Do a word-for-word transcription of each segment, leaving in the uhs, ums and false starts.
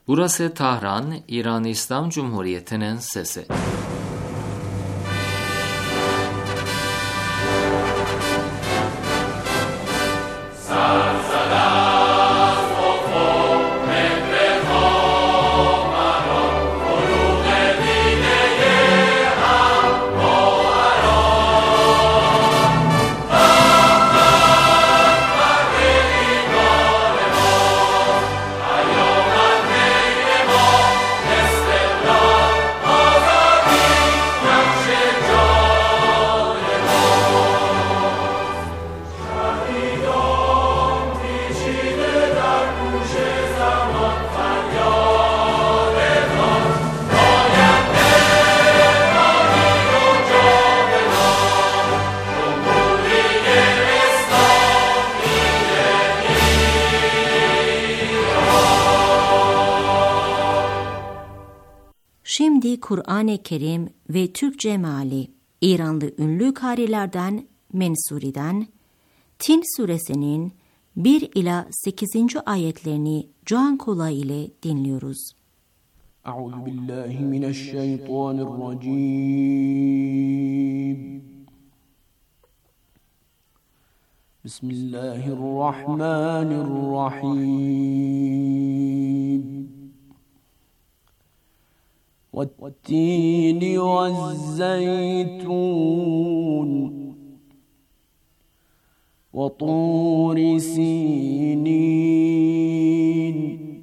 Burası Tahran, İran İslam Cumhuriyeti'nin sesi. Şimdi Kur'an-ı Kerim ve Türkçe meali, İranlı ünlü karilerden Mensuri'den Tin suresinin bir ila sekizinci ayetlerini can kulağı ile dinliyoruz. Euzubillahimineşşeytanirracim. Bismillahirrahmanirrahim. وَالتِّينِ وَالزَّيْتُونِ وَطُورِ سِينِينَ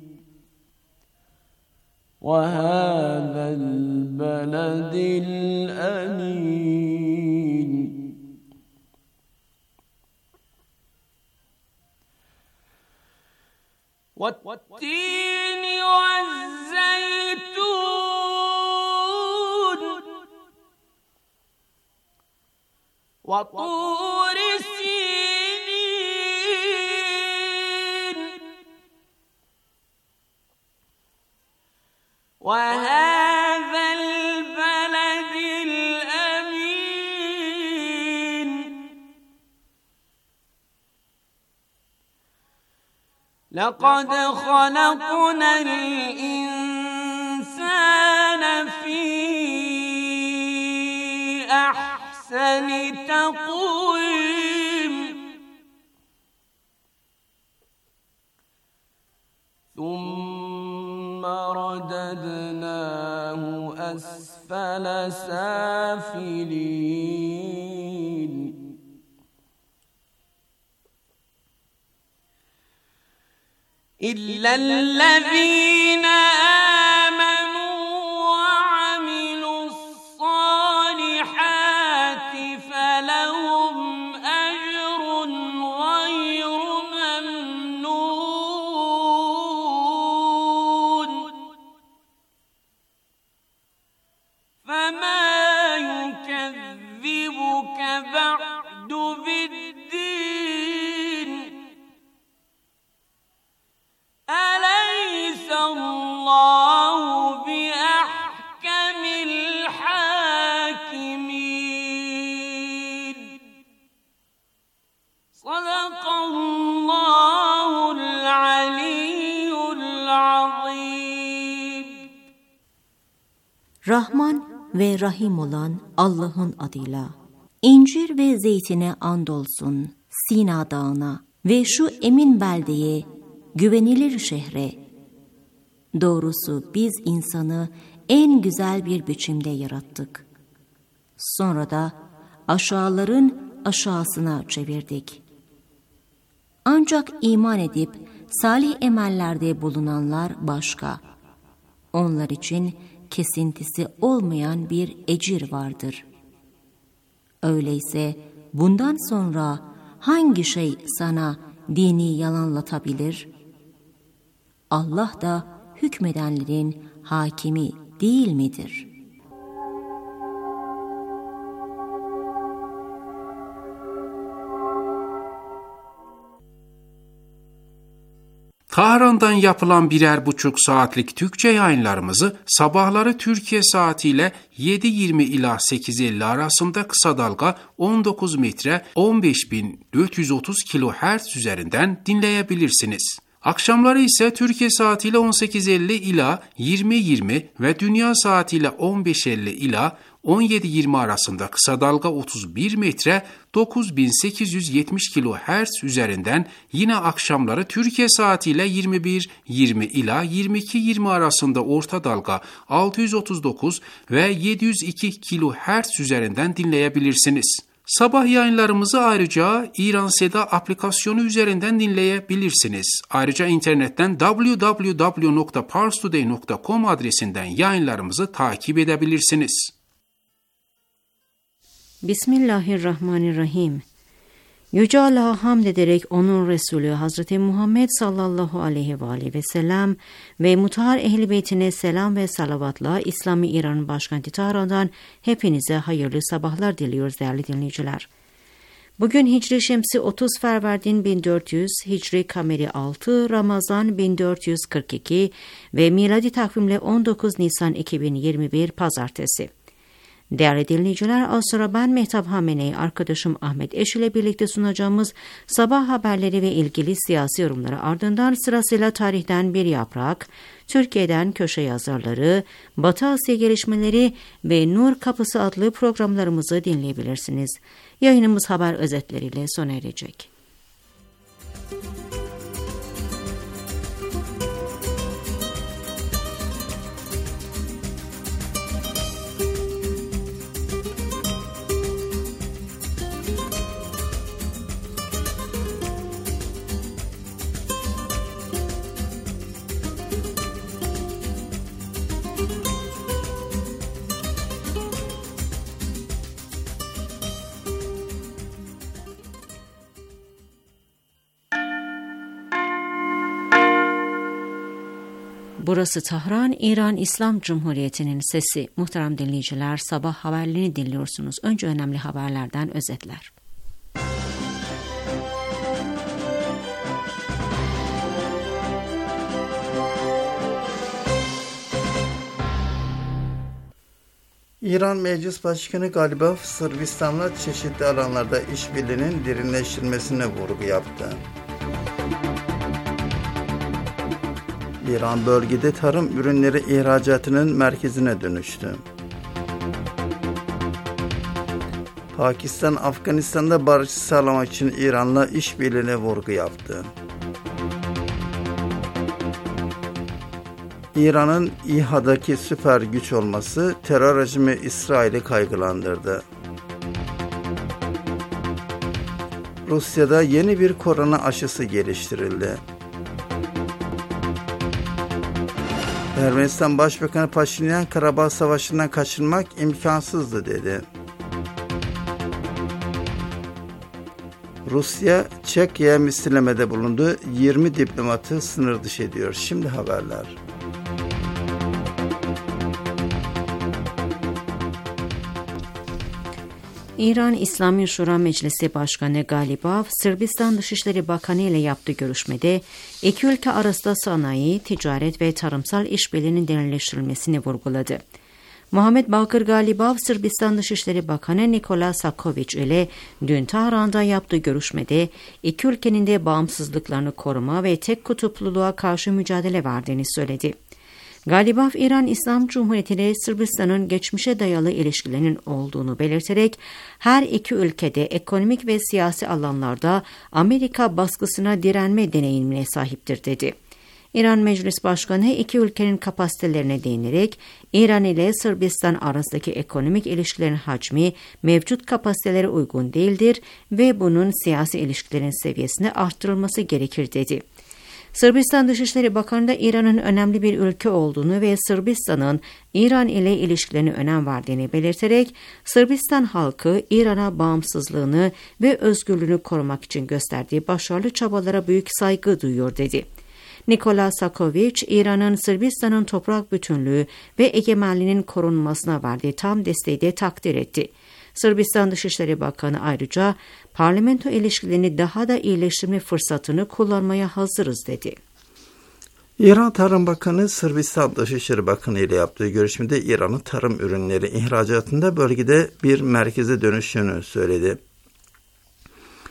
وَهَذَا الْبَلَدِ الْأَمِينِ وَالتِّينِ وَالزَّيْتُونِ وَطُورِ سِينِينَ وَهَذَا الْبَلَدِ الْأَمِينِ لَقَدْ خَلَقْنَا الْإِنسَانَ فِي أَحْسَنِ تقويم ثم رددناه أسفل سافلين إلا الذين آمنوا وعملوا الصالحات فلهم أجر غير ممنون فما يكذبك بعد بالدين أليس الله بأحكم الحاكمين صدق الله العلي العظيم. Rahman ve Rahim olan Allah'ın adıyla. İncir ve zeytine andolsun, Sina dağına ve şu emin beldeye, güvenilir şehre. Doğrusu biz insanı en güzel bir biçimde yarattık. Sonra da aşağıların aşağısına çevirdik. Ancak iman edip salih emellerde bulunanlar başka. Onlar için kesintisi olmayan bir ecir vardır. Öyleyse bundan sonra hangi şey sana dini yalanlatabilir? Allah da hükmedenlerin hakimi değil midir? Tahran'dan yapılan birer buçuk saatlik Türkçe yayınlarımızı sabahları Türkiye saatiyle yedi yirmi ila sekiz elli arasında kısa dalga on dokuz metre on beş bin dört yüz otuz kilohertz üzerinden dinleyebilirsiniz. Akşamları ise Türkiye saatiyle on sekiz elli ila yirmi yirmi ve dünya saatiyle on beş elli ila on yedi yirmi arasında kısa dalga otuz bir metre dokuz bin sekiz yüz yetmiş kilohertz üzerinden, yine akşamları Türkiye saatiyle yirmi bir yirmi ila yirmi iki yirmi arasında orta dalga altı yüz otuz dokuz ve yedi yüz iki kilohertz üzerinden dinleyebilirsiniz. Sabah yayınlarımızı ayrıca İran Seda aplikasyonu üzerinden dinleyebilirsiniz. Ayrıca internetten double-u double-u double-u nokta parstoday nokta com adresinden yayınlarımızı takip edebilirsiniz. Bismillahirrahmanirrahim. Yüce Allah'a hamd ederek onun Resulü Hazreti Muhammed sallallahu aleyhi ve aleyhi ve sellem ve mutahhar ehl-i beytine selam ve salavatla İslami İran'ın başkenti Tahran'dan hepinize hayırlı sabahlar diliyoruz değerli dinleyiciler. Bugün Hicri Şemsi otuz Ferverdin bin dört yüz, Hicri Kameri altı Ramazan bin dört yüz kırk iki ve miladi takvimle on dokuz Nisan iki bin yirmi bir Pazartesi. Değerli dinleyiciler, az sonra ben Mehtap Hamene'yi arkadaşım Ahmet Eş ile birlikte sunacağımız sabah haberleri ve ilgili siyasi yorumları ardından sırasıyla tarihten bir yaprak, Türkiye'den köşe yazarları, Batı Asya gelişmeleri ve Nur Kapısı adlı programlarımızı dinleyebilirsiniz. Yayınımız haber özetleriyle sona erecek. Burası Tahran, İran İslam Cumhuriyeti'nin sesi. Muhterem dinleyiciler, sabah haberlerini dinliyorsunuz. Önce önemli haberlerden özetler. İran Meclis Başkanı Galibaf, Sırbistan'la çeşitli alanlarda işbirliğinin derinleştirilmesine vurgu yaptı. İran bölgede tarım ürünleri ihracatının merkezine dönüştü. Pakistan, Afganistan'da barış sağlamak için İran'la işbirliğine vurgu yaptı. İran'ın İHA'daki süper güç olması terör rejimi İsrail'i kaygılandırdı. Rusya'da yeni bir korona aşısı geliştirildi. Ermenistan Başbakanı Paşinyan, Karabağ Savaşı'ndan kaçınmak imkansızdı dedi. Rusya, Çekya'ya misilleme'de bulundu. yirmi diplomatı sınır dışı ediyor. Şimdi haberler. İran İslami Şura Meclisi Başkanı Galibaf, Sırbistan Dışişleri Bakanı ile yaptığı görüşmede iki ülke arasında sanayi, ticaret ve tarımsal işbirliğinin derinleştirilmesini vurguladı. Muhammed Bakır Galibaf, Sırbistan Dışişleri Bakanı Nikola Sakovic ile dün Tahran'da yaptığı görüşmede iki ülkenin de bağımsızlıklarını koruma ve tek kutupluluğa karşı mücadele verdiğini söyledi. Galibaf, İran İslam Cumhuriyeti ile Sırbistan'ın geçmişe dayalı ilişkilerinin olduğunu belirterek her iki ülkede ekonomik ve siyasi alanlarda Amerika baskısına direnme deneyimine sahiptir dedi. İran Meclis Başkanı iki ülkenin kapasitelerine değinerek İran ile Sırbistan arasındaki ekonomik ilişkilerin hacmi mevcut kapasitelere uygun değildir ve bunun siyasi ilişkilerin seviyesini arttırılması gerekir dedi. Sırbistan Dışişleri Bakanı da İran'ın önemli bir ülke olduğunu ve Sırbistan'ın İran ile ilişkilerine önem verdiğini belirterek Sırbistan halkı İran'a bağımsızlığını ve özgürlüğünü korumak için gösterdiği başarılı çabalara büyük saygı duyuyor dedi. Nikola Sakovic, İran'ın Sırbistan'ın toprak bütünlüğü ve egemenliğinin korunmasına verdiği tam desteği de takdir etti. Sırbistan Dışişleri Bakanı ayrıca parlamento ilişkilerini daha da iyileştirme fırsatını kullanmaya hazırız dedi. İran Tarım Bakanı Sırbistan Dışişleri Bakanı ile yaptığı görüşmede İran'ın tarım ürünleri ihracatında bölgede bir merkeze dönüştüğünü söyledi.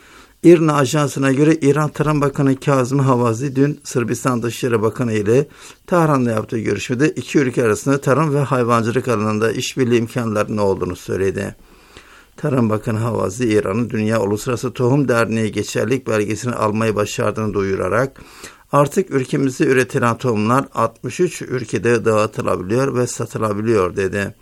İRNA Ajansı'na göre İran Tarım Bakanı Kazım Havazi dün Sırbistan Dışişleri Bakanı ile Tahran'da yaptığı görüşmede iki ülke arasında tarım ve hayvancılık alanında işbirliği imkanlarının olduğunu söyledi. Tarım Bakanı Havazi, İran'ın Dünya Uluslararası Tohum Derneği geçerlilik belgesini almayı başardığını duyurarak artık ülkemizde üretilen tohumlar altmış üç ülkede dağıtılabiliyor ve satılabiliyor dedi.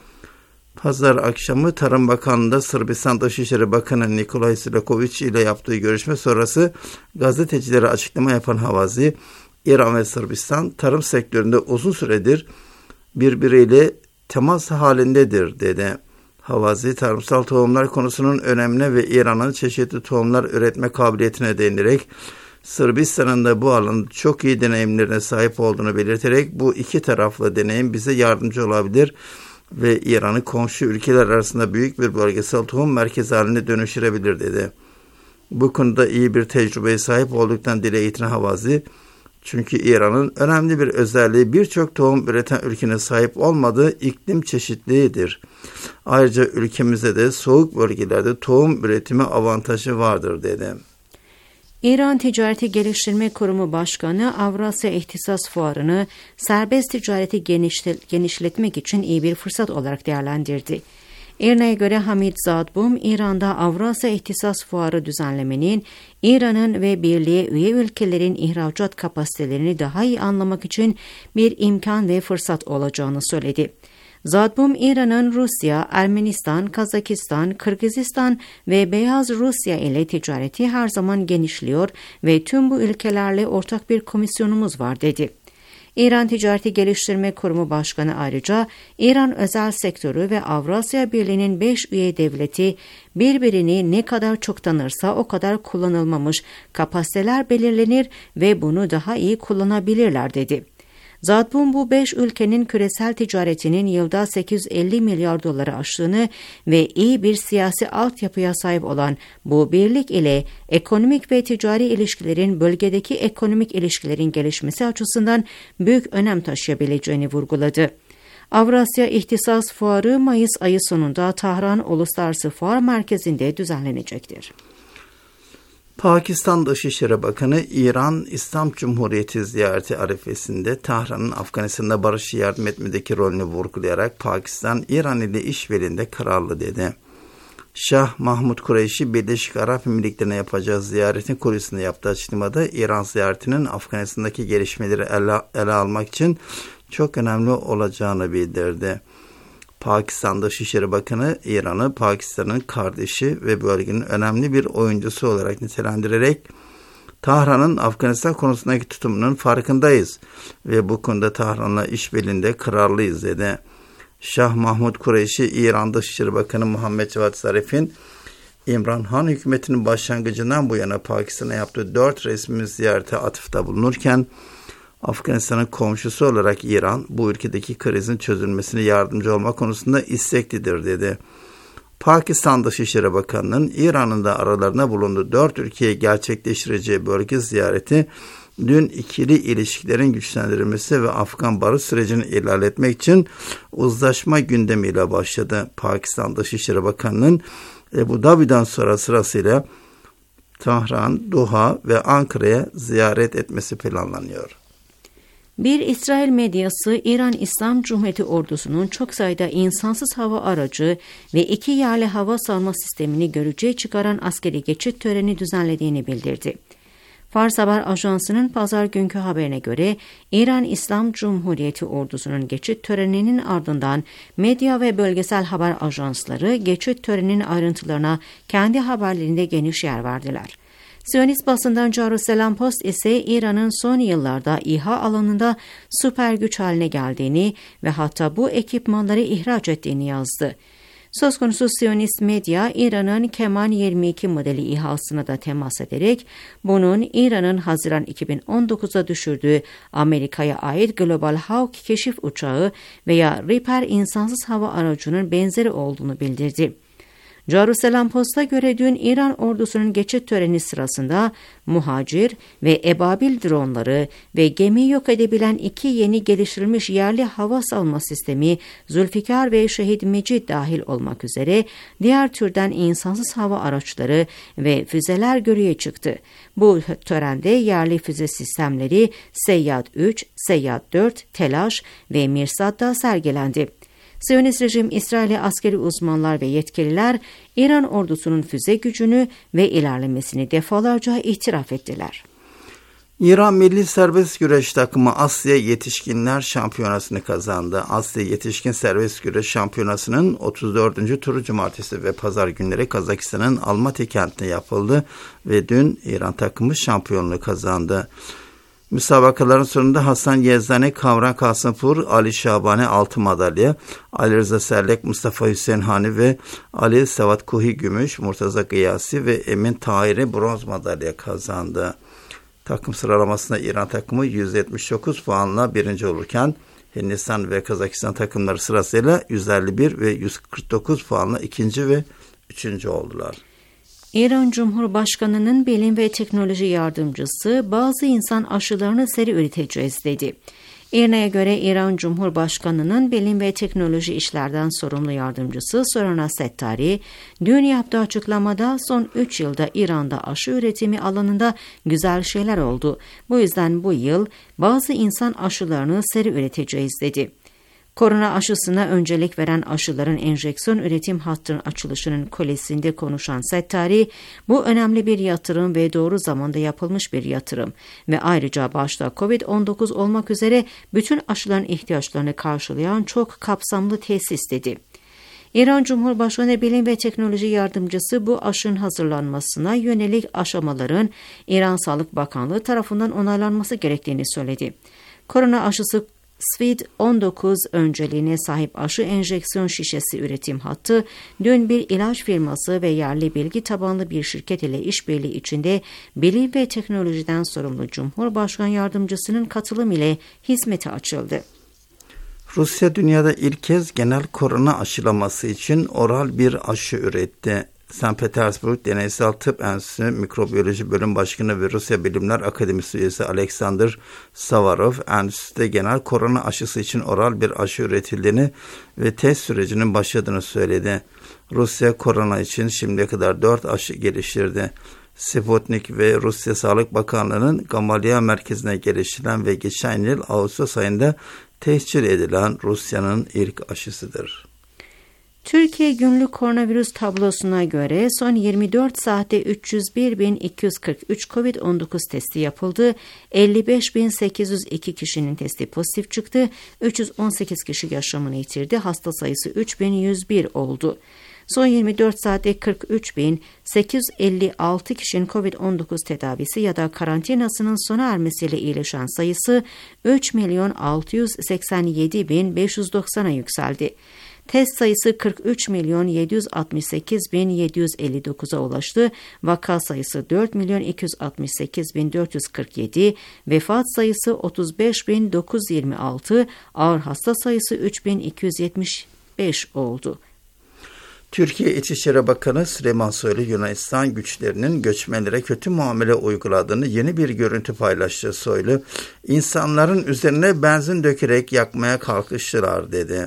Pazar akşamı Tarım Bakanlığı'nda Sırbistan Dışişleri Bakanı Nikolay Silaković ile yaptığı görüşme sonrası gazetecilere açıklama yapan Havazi, İran ve Sırbistan tarım sektöründe uzun süredir birbiriyle temas halindedir dedi. Havazi, tarımsal tohumlar konusunun önemine ve İran'ın çeşitli tohumlar üretme kabiliyetine değinerek Sırbistan'ın da bu alanda çok iyi deneyimlerine sahip olduğunu belirterek bu iki taraflı deneyim bize yardımcı olabilir ve İran'ı komşu ülkeler arasında büyük bir bölgesel tohum merkezi haline dönüştürebilir dedi. Bu konuda iyi bir tecrübeye sahip olduktan dile getiren Havazi, çünkü İran'ın önemli bir özelliği birçok tohum üreten ülkenin sahip olmadığı iklim çeşitliliğidir. Ayrıca ülkemizde de soğuk bölgelerde tohum üretimi avantajı vardır dedi. İran Ticareti Geliştirme Kurumu Başkanı Avrasya İhtisas Fuarı'nı serbest ticareti genişletmek için iyi bir fırsat olarak değerlendirdi. İRNA'ya göre Hamid Zadbum, İran'da Avrasya İhtisas Fuarı düzenlemenin İran'ın ve birliğe üye ülkelerin ihracat kapasitelerini daha iyi anlamak için bir imkan ve fırsat olacağını söyledi. Zadbum, İran'ın Rusya, Ermenistan, Kazakistan, Kırgızistan ve Beyaz Rusya ile ticareti her zaman genişliyor ve tüm bu ülkelerle ortak bir komisyonumuz var dedi. İran Ticareti Geliştirme Kurumu Başkanı ayrıca İran özel sektörü ve Avrasya Birliği'nin beş üye devleti birbirini ne kadar çok tanırsa o kadar kullanılmamış kapasiteler belirlenir ve bunu daha iyi kullanabilirler dedi. Zadbum, bu beş ülkenin küresel ticaretinin yılda sekiz yüz elli milyar doları aştığını ve iyi bir siyasi altyapıya sahip olan bu birlik ile ekonomik ve ticari ilişkilerin bölgedeki ekonomik ilişkilerin gelişmesi açısından büyük önem taşıyabileceğini vurguladı. Avrasya İhtisas Fuarı Mayıs ayı sonunda Tahran Uluslararası Fuar Merkezi'nde düzenlenecektir. Pakistan Dışişleri Bakanı İran İslam Cumhuriyeti ziyareti arifesinde Tahran'ın Afganistan'da barışa yardım etmedeki rolünü vurgulayarak Pakistan İran ile işbirliğinde kararlı dedi. Şah Mahmud Kureyşi Birleşik Arap Emirlikleri'ne yapacağı ziyaretin kulisinde yaptığı açıklamada İran ziyaretinin Afganistan'daki gelişmeleri ele, ele almak için çok önemli olacağını bildirdi. Pakistan Dışişleri Bakanı İran'ı Pakistan'ın kardeşi ve bölgenin önemli bir oyuncusu olarak nitelendirerek Tahran'ın Afganistan konusundaki tutumunun farkındayız ve bu konuda Tahran'la işbirliğinde kararlıyız dedi. Şah Mahmud Kureyşi, İran Dışişleri Bakanı Muhammed Cevat Zarif'in İmran Han hükümetinin başlangıcından bu yana Pakistan'a yaptığı dört resmi ziyarete atıfta bulunurken, Afganistan'ın komşusu olarak İran, bu ülkedeki krizin çözülmesine yardımcı olma konusunda isteklidir dedi. Pakistan Dışişleri Bakanı'nın İran'ın da aralarına bulunduğu dört ülkeye gerçekleştireceği bölge ziyareti, dün ikili ilişkilerin güçlendirilmesi ve Afgan barış sürecini ilerletmek için uzlaşma gündemiyle başladı. Pakistan Dışişleri Bakanı'nın Ebu Dhabi'den sonra sırasıyla Tahran, Doha ve Ankara'ya ziyaret etmesi planlanıyor. Bir İsrail medyası, İran İslam Cumhuriyeti ordusunun çok sayıda insansız hava aracı ve iki yerli hava savunma sistemini görücüye çıkaran askeri geçit töreni düzenlediğini bildirdi. Fars Haber Ajansı'nın pazar günkü haberine göre İran İslam Cumhuriyeti ordusunun geçit töreninin ardından medya ve bölgesel haber ajansları geçit töreninin ayrıntılarına kendi haberlerinde geniş yer verdiler. Siyonist basından Jerusalem Post ise İran'ın son yıllarda İHA alanında süper güç haline geldiğini ve hatta bu ekipmanları ihraç ettiğini yazdı. Söz konusu Siyonist medya, İran'ın Keman yirmi iki modeli İHA'sına da temas ederek bunun İran'ın Haziran iki bin on dokuzda düşürdüğü Amerika'ya ait Global Hawk keşif uçağı veya Reaper insansız hava aracının benzeri olduğunu bildirdi. Jerusalem Post'a göre dün İran ordusunun geçit töreni sırasında muhacir ve ebabil dronları ve gemiyi yok edebilen iki yeni geliştirilmiş yerli hava savunma sistemi Zülfikar ve Şehit Mecid dahil olmak üzere diğer türden insansız hava araçları ve füzeler görüye çıktı. Bu törende yerli füze sistemleri Seyyad üç, Seyyad dört, Telaş ve Mirsad'da sergilendi. Siyonist rejim İsrail'e askeri uzmanlar ve yetkililer İran ordusunun füze gücünü ve ilerlemesini defalarca itiraf ettiler. İran Milli Serbest Güreş takımı Asya Yetişkinler Şampiyonası'nı kazandı. Asya Yetişkin Serbest Güreş Şampiyonası'nın otuz dördüncü turu cumartesi ve pazar günleri Kazakistan'ın Almaty kentinde yapıldı ve dün İran takımı şampiyonluğu kazandı. Müsabakaların sonunda Hasan Yezdani, Kamran Kasımpur, Ali Şabani altı madalya, Ali Rıza Serlek, Mustafa Hüseyin Hani ve Ali Sevat Kuhi gümüş, Murtaza Gıyasi ve Emin Tahiri bronz madalya kazandı. Takım sıralamasında İran takımı yüz yetmiş dokuz puanla birinci olurken Hindistan ve Kazakistan takımları sırasıyla yüz elli bir ve yüz kırk dokuz puanla ikinci ve üçüncü oldular. İran Cumhurbaşkanı'nın bilim ve teknoloji yardımcısı bazı insan aşılarını seri üreteceğiz dedi. İ R N A'ya göre İran Cumhurbaşkanı'nın bilim ve teknoloji işlerden sorumlu yardımcısı Sorana Settari, dün yaptığı açıklamada son üç yılda İran'da aşı üretimi alanında güzel şeyler oldu. Bu yüzden bu yıl bazı insan aşılarını seri üreteceğiz dedi. Korona aşısına öncelik veren aşıların enjeksiyon üretim hattının açılışının kulesinde konuşan Settari, bu önemli bir yatırım ve doğru zamanda yapılmış bir yatırım ve ayrıca başta kovid on dokuz olmak üzere bütün aşıların ihtiyaçlarını karşılayan çok kapsamlı tesis dedi. İran Cumhurbaşkanı Bilim ve Teknoloji Yardımcısı bu aşının hazırlanmasına yönelik aşamaların İran Sağlık Bakanlığı tarafından onaylanması gerektiğini söyledi. Korona aşısı Svid on dokuz önceliğine sahip aşı enjeksiyon şişesi üretim hattı, dün bir ilaç firması ve yerli bilgi tabanlı bir şirket ile işbirliği içinde bilim ve teknolojiden sorumlu Cumhurbaşkanı Yardımcısının katılım ile hizmete açıldı. Rusya dünyada ilk kez genel korona aşılaması için oral bir aşı üretti. Sankt Petersburg Deneysel Tıp Enstitüsü Mikrobiyoloji Bölüm Başkanı ve Rusya Bilimler Akademisi üyesi Alexander Savarov, enstitüde genel korona aşısı için oral bir aşı üretildiğini ve test sürecinin başladığını söyledi. Rusya korona için şimdiye kadar dört aşı geliştirdi. Sputnik ve Rusya Sağlık Bakanlığı'nın Gamaleya merkezine geliştirilen ve geçen yıl Ağustos ayında tescil edilen Rusya'nın ilk aşısıdır. Türkiye günlük koronavirüs tablosuna göre son yirmi dört saatte üç yüz bir bin iki yüz kırk üç kovid on dokuz testi yapıldı. elli beş bin sekiz yüz iki kişinin testi pozitif çıktı. üç yüz on sekiz kişi yaşamını yitirdi. Hasta sayısı üç bin yüz bir oldu. Son yirmi dört saatte kırk üç bin sekiz yüz elli altı kişinin kovid on dokuz tedavisi ya da karantinasının sona ermesiyle iyileşen sayısı üç milyon altı yüz seksen yedi bin beş yüz doksana yükseldi. Test sayısı kırk üç milyon yedi yüz altmış sekiz bin yedi yüz elli dokuza ulaştı. Vaka sayısı dört milyon iki yüz altmış sekiz bin dört yüz kırk yedi, vefat sayısı otuz beş bin dokuz yüz yirmi altı, ağır hasta sayısı üç bin iki yüz yetmiş beş oldu. Türkiye İçişleri Bakanı Süleyman Soylu, Yunanistan güçlerinin göçmenlere kötü muamele uyguladığını yeni bir görüntü paylaştı. Soylu, insanların üzerine benzin dökerek yakmaya kalkıştılar dedi.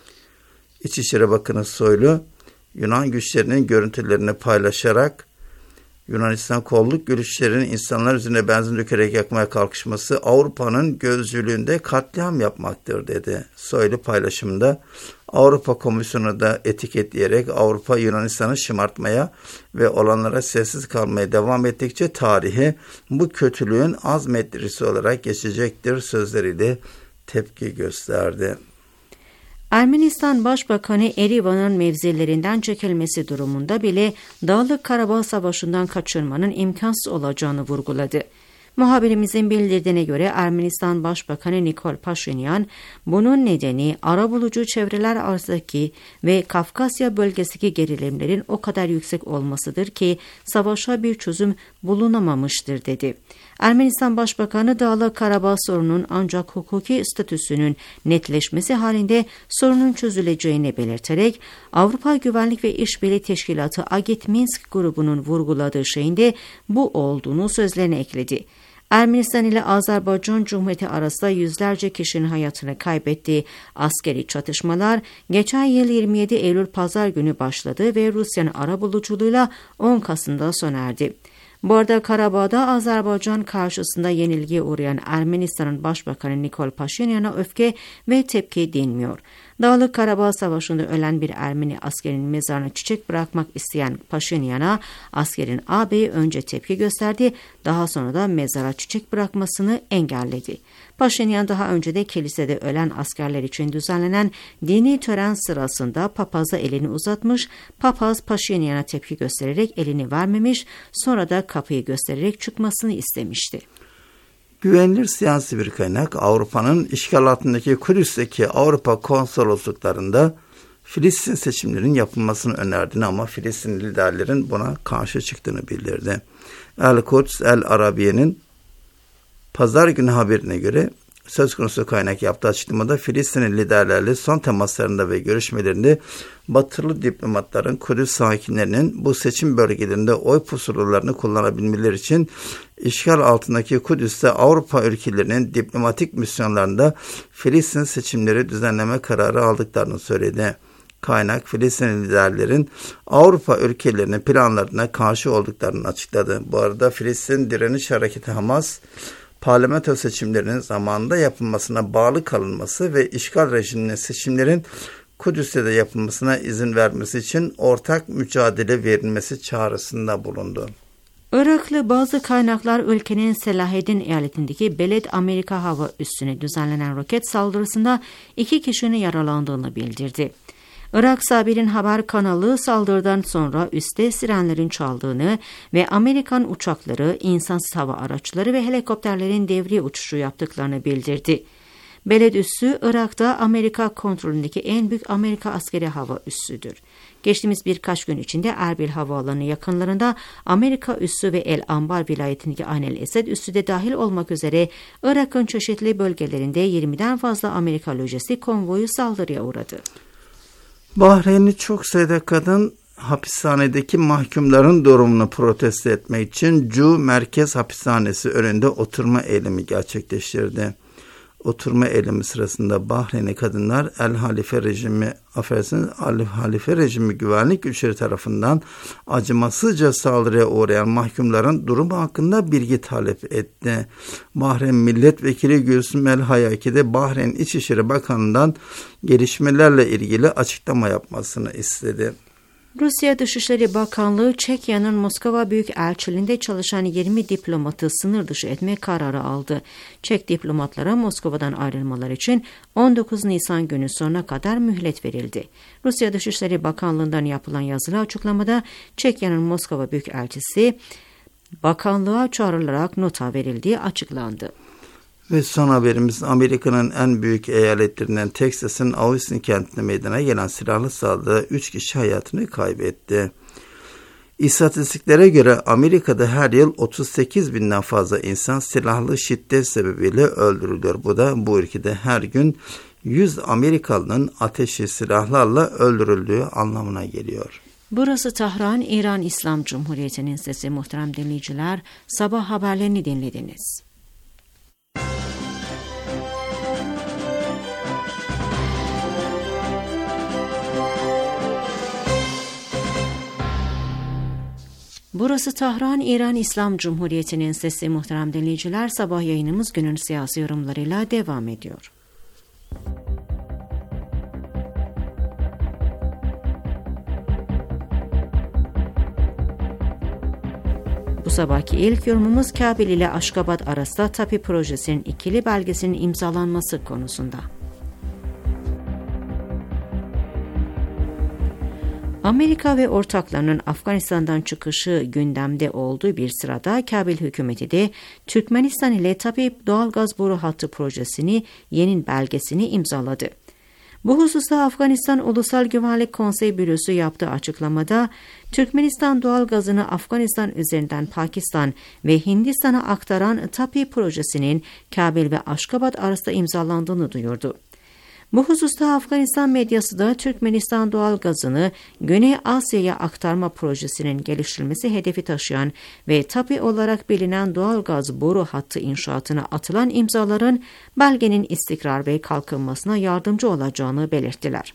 İçişleri Bakanı Soylu, Yunan güçlerinin görüntülerini paylaşarak Yunanistan kolluk güçlerinin insanlar üzerine benzin dökerek yakmaya kalkışması Avrupa'nın gözcülüğünde katliam yapmaktır dedi. Soylu paylaşımda Avrupa Komisyonu da etiketleyerek Avrupa Yunanistan'ı şımartmaya ve olanlara sessiz kalmaya devam ettikçe tarihi bu kötülüğün azmettirisi olarak geçecektir sözleriyle tepki gösterdi. Ermenistan Başbakanı Erivan'ın mevzilerinden çekilmesi durumunda bile Dağlık Karabağ Savaşı'ndan kaçınmanın imkansız olacağını vurguladı. Muhabirimizin bildirdiğine göre Ermenistan Başbakanı Nikol Paşinyan, bunun nedeni arabulucu çevreler arasındaki ve Kafkasya bölgesindeki gerilimlerin o kadar yüksek olmasıdır ki savaşa bir çözüm bulunamamıştır dedi. Ermenistan Başbakanı Dağlı Karabağ sorunun ancak hukuki statüsünün netleşmesi halinde sorunun çözüleceğini belirterek Avrupa Güvenlik ve İşbirliği Teşkilatı Agit Minsk grubunun vurguladığı şeyin de bu olduğunu sözlerine ekledi. Ermenistan ile Azerbaycan Cumhuriyeti arasında yüzlerce kişinin hayatını kaybettiği askeri çatışmalar geçen yıl yirmi yedi Eylül Pazar günü başladı ve Rusya'nın arabuluculuğuyla on Kasım'da sona erdi. Bu arada Karabağ'da Azerbaycan karşısında yenilgiye uğrayan Ermenistan'ın Başbakanı Nikol Paşinyan'a öfke ve tepki dinmiyor. Dağlık Karabağ Savaşı'nda ölen bir Ermeni askerin mezarına çiçek bırakmak isteyen Paşinyan'a askerin ağabeyi önce tepki gösterdi, daha sonra da mezara çiçek bırakmasını engelledi. Paşinyan daha önce de kilisede ölen askerler için düzenlenen dini tören sırasında papaza elini uzatmış, papaz Paşinyan'a tepki göstererek elini vermemiş, sonra da kapıyı göstererek çıkmasını istemişti. Güvenilir siyasi bir kaynak Avrupa'nın işgal altındaki Kudüs'teki Avrupa konsolosluklarında Filistin seçimlerinin yapılmasını önerdiğini ama Filistin liderlerin buna karşı çıktığını bildirdi. El-Quds El-Arabiye'nin pazar günü haberine göre söz konusu kaynak yaptığı açıklamada Filistin liderlerle son temaslarında ve görüşmelerinde batılı diplomatların Kudüs sakinlerinin bu seçim bölgelerinde oy pusulalarını kullanabilmeleri için işgal altındaki Kudüs'te Avrupa ülkelerinin diplomatik misyonlarında Filistin seçimleri düzenleme kararı aldıklarını söyledi. Kaynak Filistin liderlerin Avrupa ülkelerinin planlarına karşı olduklarını açıkladı. Bu arada Filistin Direniş Hareketi Hamas, parlamento seçimlerinin zamanında yapılmasına bağlı kalınması ve işgal rejiminin seçimlerin Kudüs'te de yapılmasına izin vermesi için ortak mücadele verilmesi çağrısında bulundu. Iraklı bazı kaynaklar ülkenin Selaheddin eyaletindeki Beled Amerika hava üssüne düzenlenen roket saldırısında iki kişinin yaralandığını bildirdi. Irak Sabir'in haber kanalı saldırıdan sonra üste sirenlerin çaldığını ve Amerikan uçakları, insansız hava araçları ve helikopterlerin devriye uçuşu yaptıklarını bildirdi. Beled üssü, Irak'ta Amerika kontrolündeki en büyük Amerika askeri hava üssüdür. Geçtiğimiz birkaç gün içinde Erbil Havaalanı yakınlarında Amerika üssü ve El Anbar vilayetindeki Ayn el Esed üssü de dahil olmak üzere Irak'ın çeşitli bölgelerinde yirmiden fazla Amerika lojistik konvoyu saldırıya uğradı. Bahreynli çok sayıda kadın hapishanedeki mahkumların durumunu protesto etmek için Cu Merkez Hapishanesi önünde oturma eylemi gerçekleştirdi. Oturma eylemi sırasında Bahreynli kadınlar El Halife rejimi, affedersiniz, El Halife rejimi güvenlik güçleri tarafından acımasızca saldırıya uğrayan mahkumların durumu hakkında bilgi talep etti. Bahreyn Milletvekili Gülsüm El Hayaki de Bahreyn İçişleri Bakanı'ndan gelişmelerle ilgili açıklama yapmasını istedi. Rusya Dışişleri Bakanlığı, Çekya'nın Moskova Büyükelçiliğinde çalışan yirmi diplomatı sınır dışı etme kararı aldı. Çek diplomatlara Moskova'dan ayrılmaları için on dokuz Nisan günü sonuna kadar mühlet verildi. Rusya Dışişleri Bakanlığı'ndan yapılan yazılı açıklamada Çekya'nın Moskova Büyükelçisi bakanlığa çağrılarak nota verildiği açıklandı. Ve son haberimiz Amerika'nın en büyük eyaletlerinden Teksas'ın Austin kentinde meydana gelen silahlı saldırıda üç kişi hayatını kaybetti. İstatistiklere göre Amerika'da her yıl otuz sekiz binden fazla insan silahlı şiddet sebebiyle öldürülüyor. Bu da bu ülkede her gün yüz Amerikalı'nın ateşli silahlarla öldürüldüğü anlamına geliyor. Burası Tahran, İran İslam Cumhuriyeti'nin sesi. Muhterem dinleyiciler, sabah haberlerini dinlediniz. Burası Tahran, İran İslam Cumhuriyeti'nin sesi. Muhterem dinleyiciler, sabah yayınımız günün siyasi yorumlarıyla devam ediyor. Bu sabahki ilk yorumumuz Kabil ile Aşkabat arasında TAPİ projesinin ikili belgesinin imzalanması konusunda. Amerika ve ortaklarının Afganistan'dan çıkışı gündemde olduğu bir sırada Kabil hükümeti de Türkmenistan ile TAPİ doğalgaz boru hattı projesini yeni belgesini imzaladı. Bu hususta Afganistan Ulusal Güvenlik Konseyi Bürosu yaptığı açıklamada Türkmenistan doğalgazını Afganistan üzerinden Pakistan ve Hindistan'a aktaran TAPİ projesinin Kabil ve Aşkabat arasında imzalandığını duyurdu. Bu hususta Afganistan medyası da Türkmenistan doğalgazını Güney Asya'ya aktarma projesinin geliştirilmesi hedefi taşıyan ve TAPİ olarak bilinen doğalgaz boru hattı inşaatına atılan imzaların belgenin istikrar ve kalkınmasına yardımcı olacağını belirttiler.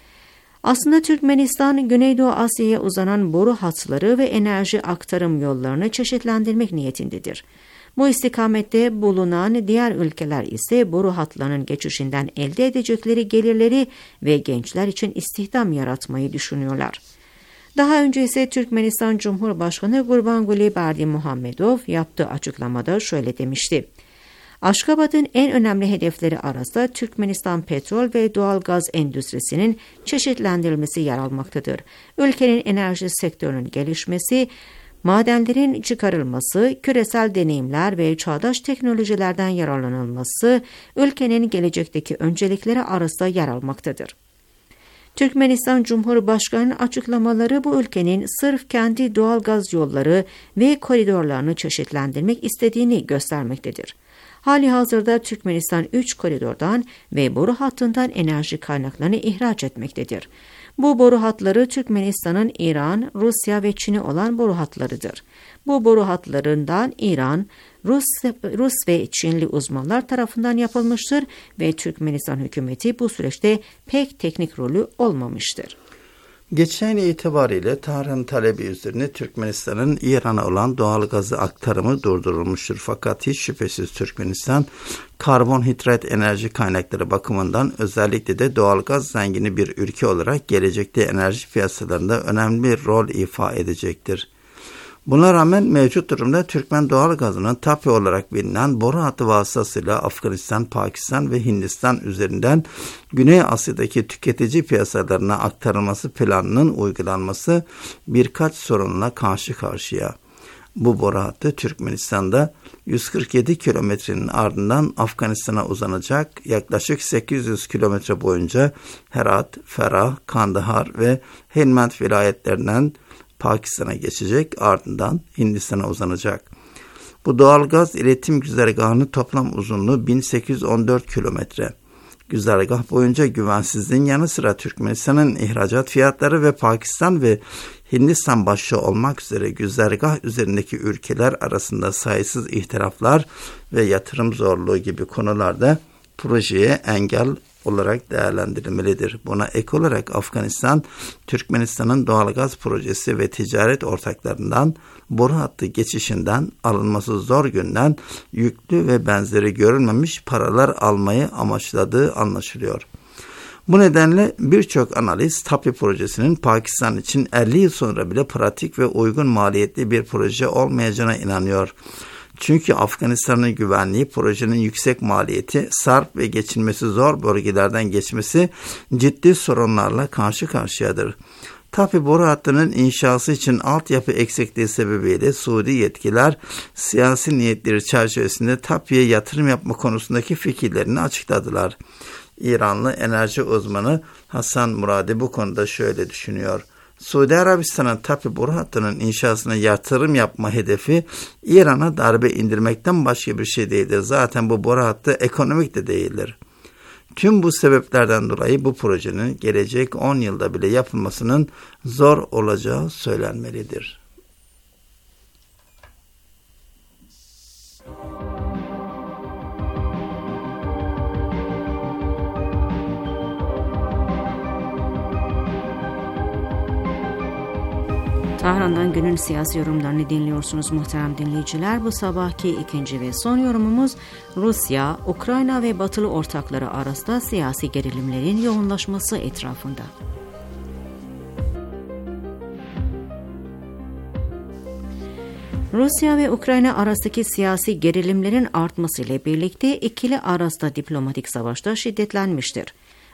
Aslında Türkmenistan, Güneydoğu Asya'ya uzanan boru hatları ve enerji aktarım yollarını çeşitlendirmek niyetindedir. Bu istikamette bulunan diğer ülkeler ise boru hatlarının geçişinden elde edecekleri gelirleri ve gençler için istihdam yaratmayı düşünüyorlar. Daha önce ise Türkmenistan Cumhurbaşkanı Gurbanguly Berdimuhamedov yaptığı açıklamada şöyle demişti. Aşkabat'ın en önemli hedefleri arasında Türkmenistan petrol ve doğalgaz endüstrisinin çeşitlendirilmesi yer almaktadır. Ülkenin enerji sektörünün gelişmesi, madenlerin çıkarılması, küresel deneyimler ve çağdaş teknolojilerden yararlanılması ülkenin gelecekteki öncelikleri arasında yer almaktadır. Türkmenistan Cumhurbaşkanı'nın açıklamaları bu ülkenin sırf kendi doğal gaz yolları ve koridorlarını çeşitlendirmek istediğini göstermektedir. Hali hazırda Türkmenistan üç koridordan ve boru hattından enerji kaynaklarını ihraç etmektedir. Bu boru hatları Türkmenistan'ın İran, Rusya ve Çin'e olan boru hatlarıdır. Bu boru hatlarından İran, Rus, Rus ve Çinli uzmanlar tarafından yapılmıştır ve Türkmenistan hükümeti bu süreçte pek teknik rolü olmamıştır. Geçen itibariyle Tahran talebi üzerine Türkmenistan'ın İran'a olan doğal gazı aktarımı durdurulmuştur. Fakat hiç şüphesiz Türkmenistan karbonhidrat enerji kaynakları bakımından özellikle de doğal gaz zengini bir ülke olarak gelecekte enerji piyasalarında önemli bir rol ifa edecektir. Buna rağmen mevcut durumda Türkmen doğal gazının TAPİ olarak bilinen boru hattı vasıtasıyla Afganistan, Pakistan ve Hindistan üzerinden Güney Asya'daki tüketici piyasalarına aktarılması planının uygulanması birkaç sorunla karşı karşıya. Bu boru hattı Türkmenistan'da yüz kırk yedi kilometrenin ardından Afganistan'a uzanacak, yaklaşık sekiz yüz kilometre boyunca Herat, Ferah, Kandahar ve Helmand vilayetlerinden Pakistan'a geçecek, ardından Hindistan'a uzanacak. Bu doğalgaz iletim güzergahının toplam uzunluğu bin sekiz yüz on dört kilometre. Güzergah boyunca güvensizliğin yanı sıra Türkmenistan'ın ihracat fiyatları ve Pakistan ve Hindistan başta olmak üzere güzergah üzerindeki ülkeler arasında sayısız ihtilaflar ve yatırım zorluğu gibi konularda projeye engel olarak değerlendirilmelidir. Buna ek olarak Afganistan, Türkmenistan'ın doğalgaz projesi ve ticaret ortaklarından boru hattı geçişinden alınması zor günden yüklü ve benzeri görülmemiş paralar almayı amaçladığı anlaşılıyor. Bu nedenle birçok analiz TAPİ projesinin Pakistan için elli yıl sonra bile pratik ve uygun maliyetli bir proje olmayacağına inanıyor. Çünkü Afganistan'ın güvenliği, projenin yüksek maliyeti, sarp ve geçilmesi zor bölgelerden geçmesi ciddi sorunlarla karşı karşıyadır. TAPİ boru hattının inşası için altyapı eksikliği sebebiyle Suudi yetkililer siyasi niyetleri çerçevesinde TAPİ'ye yatırım yapma konusundaki fikirlerini açıkladılar. İranlı enerji uzmanı Hasan Muradi bu konuda şöyle düşünüyor. Suudi Arabistan'ın TAPİ boru hattının inşasına yatırım yapma hedefi İran'a darbe indirmekten başka bir şey değildir. Zaten bu boru hattı ekonomik de değildir. Tüm bu sebeplerden dolayı bu projenin gelecek on yılda bile yapılmasının zor olacağı söylenmelidir. Tahran'dan günün siyasi yorumlarını dinliyorsunuz muhterem dinleyiciler. Bu sabahki ikinci ve son yorumumuz Rusya, Ukrayna ve batılı ortakları arasında siyasi gerilimlerin yoğunlaşması etrafında. Rusya ve Ukrayna arasındaki siyasi gerilimlerin artmasıyla birlikte ikili arasında diplomatik savaşta şiddetlenmiştir.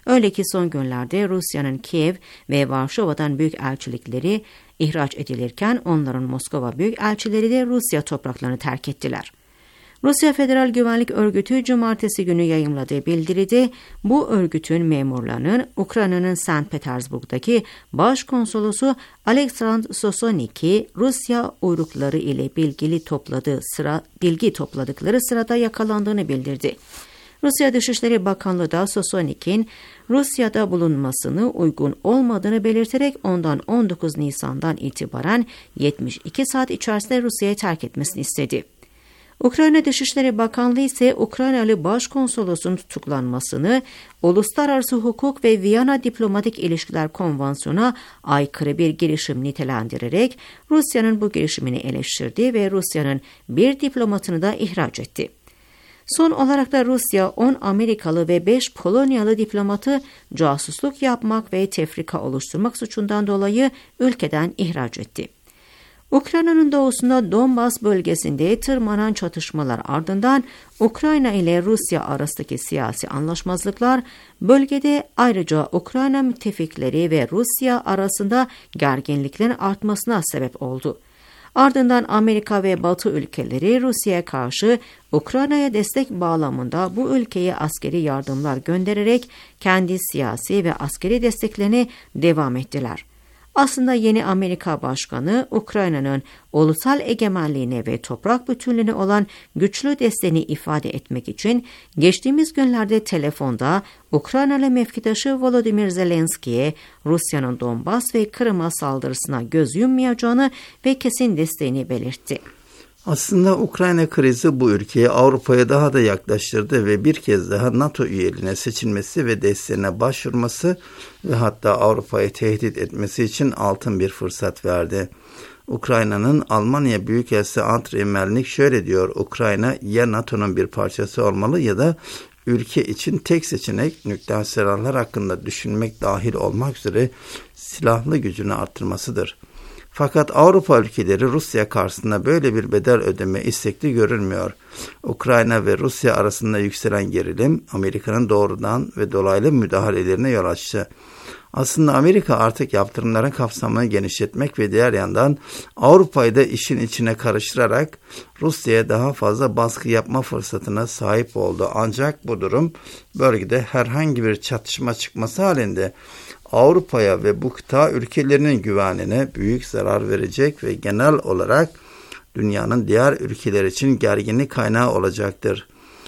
Öyle ki son günlerde Rusya'nın Kiev ve Varşova'dan büyükelçilikleri ihraç edilirken onların Moskova büyükelçileri de Rusya topraklarını terk ettiler. Rusya Federal Güvenlik Örgütü cumartesi günü yayımladığı bildiride bu örgütün memurlarının Ukrayna'nın Sankt Petersburg'daki başkonsolosu Aleksandr Sosonik'i Rusya uyrukları ile bilgili topladığı sıra, bilgi topladıkları sırada yakalandığını bildirdi. Rusya Dışişleri Bakanlığı da Sosonik'in Rusya'da bulunmasını uygun olmadığını belirterek ondan on dokuz Nisan'dan itibaren yetmiş iki saat içerisinde Rusya'yı terk etmesini istedi. Ukrayna Dışişleri Bakanlığı ise Ukraynalı Başkonsolosun tutuklanmasını uluslararası hukuk ve Viyana Diplomatik İlişkiler Konvansiyonu'na aykırı bir girişim nitelendirerek Rusya'nın bu girişimini eleştirdi ve Rusya'nın bir diplomatını da ihraç etti. Son olarak da Rusya on Amerikalı ve beş Polonyalı diplomatı casusluk yapmak ve tefrika oluşturmak suçundan dolayı ülkeden ihraç etti. Ukrayna'nın doğusunda Donbas bölgesinde tırmanan çatışmalar ardından Ukrayna ile Rusya arasındaki siyasi anlaşmazlıklar bölgede ayrıca Ukrayna müttefikleri ve Rusya arasında gerginliklerin artmasına sebep oldu. Ardından Amerika ve Batı ülkeleri Rusya'ya karşı Ukrayna'ya destek bağlamında bu ülkeye askeri yardımlar göndererek kendi siyasi ve askeri desteklerini devam ettiler. Aslında yeni Amerika Başkanı Ukrayna'nın ulusal egemenliğine ve toprak bütünlüğüne olan güçlü desteğini ifade etmek için geçtiğimiz günlerde telefonda Ukraynalı mevkidaşı Volodymyr Zelenski'ye Rusya'nın Donbas ve Kırım'a saldırısına göz yummayacağını ve kesin desteğini belirtti. Aslında Ukrayna krizi bu ülkeyi Avrupa'ya daha da yaklaştırdı ve bir kez daha NATO üyeliğine seçilmesi ve desteğine başvurması ve hatta Avrupa'yı tehdit etmesi için altın bir fırsat verdi. Ukrayna'nın Almanya Büyükelçisi Andriy Melnik şöyle diyor: Ukrayna ya NATO'nun bir parçası olmalı ya da ülke için tek seçenek nükleer silahlar hakkında düşünmek dahil olmak üzere silahlı gücünü arttırmasıdır. Fakat Avrupa ülkeleri Rusya karşısında böyle bir bedel ödeme istekli görünmüyor. Ukrayna ve Rusya arasında yükselen gerilim Amerika'nın doğrudan ve dolaylı müdahalelerine yol açtı. Aslında Amerika artık yaptırımların kapsamını genişletmek ve diğer yandan Avrupa'yı da işin içine karıştırarak Rusya'ya daha fazla baskı yapma fırsatına sahip oldu. Ancak bu durum bölgede herhangi bir çatışma çıkması halinde Avrupa'ya ve bu kıta ülkelerinin güvenine büyük zarar verecek ve genel olarak dünyanın diğer ülkeler için gerginlik kaynağı olacaktır.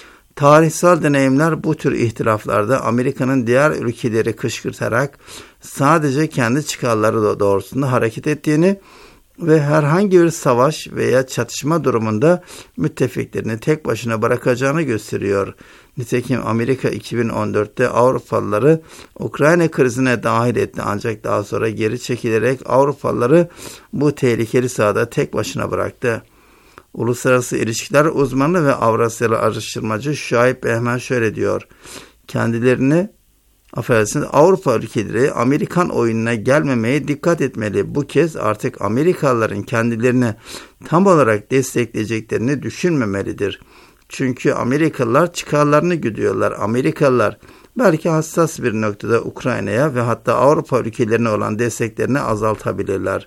Tarihsel deneyimler bu tür ihtilaflarda Amerika'nın diğer ülkeleri kışkırtarak sadece kendi çıkarları doğrultusunda hareket ettiğini ve herhangi bir savaş veya çatışma durumunda müttefiklerini tek başına bırakacağını gösteriyor. Nitekim Amerika iki bin on dörtte Avrupalıları Ukrayna krizine dahil etti ancak daha sonra geri çekilerek Avrupalıları bu tehlikeli sahada tek başına bıraktı. Uluslararası ilişkiler uzmanı ve Avrasyalı araştırmacı Şuayb Behmen şöyle diyor: Kendilerini Affedersiniz, Avrupa ülkeleri Amerikan oyununa gelmemeye dikkat etmeli. Bu kez artık Amerikalıların kendilerini tam olarak destekleyeceklerini düşünmemelidir. Çünkü Amerikalılar çıkarlarını güdüyorlar. Amerikalılar belki hassas bir noktada Ukrayna'ya ve hatta Avrupa ülkelerine olan desteklerini azaltabilirler.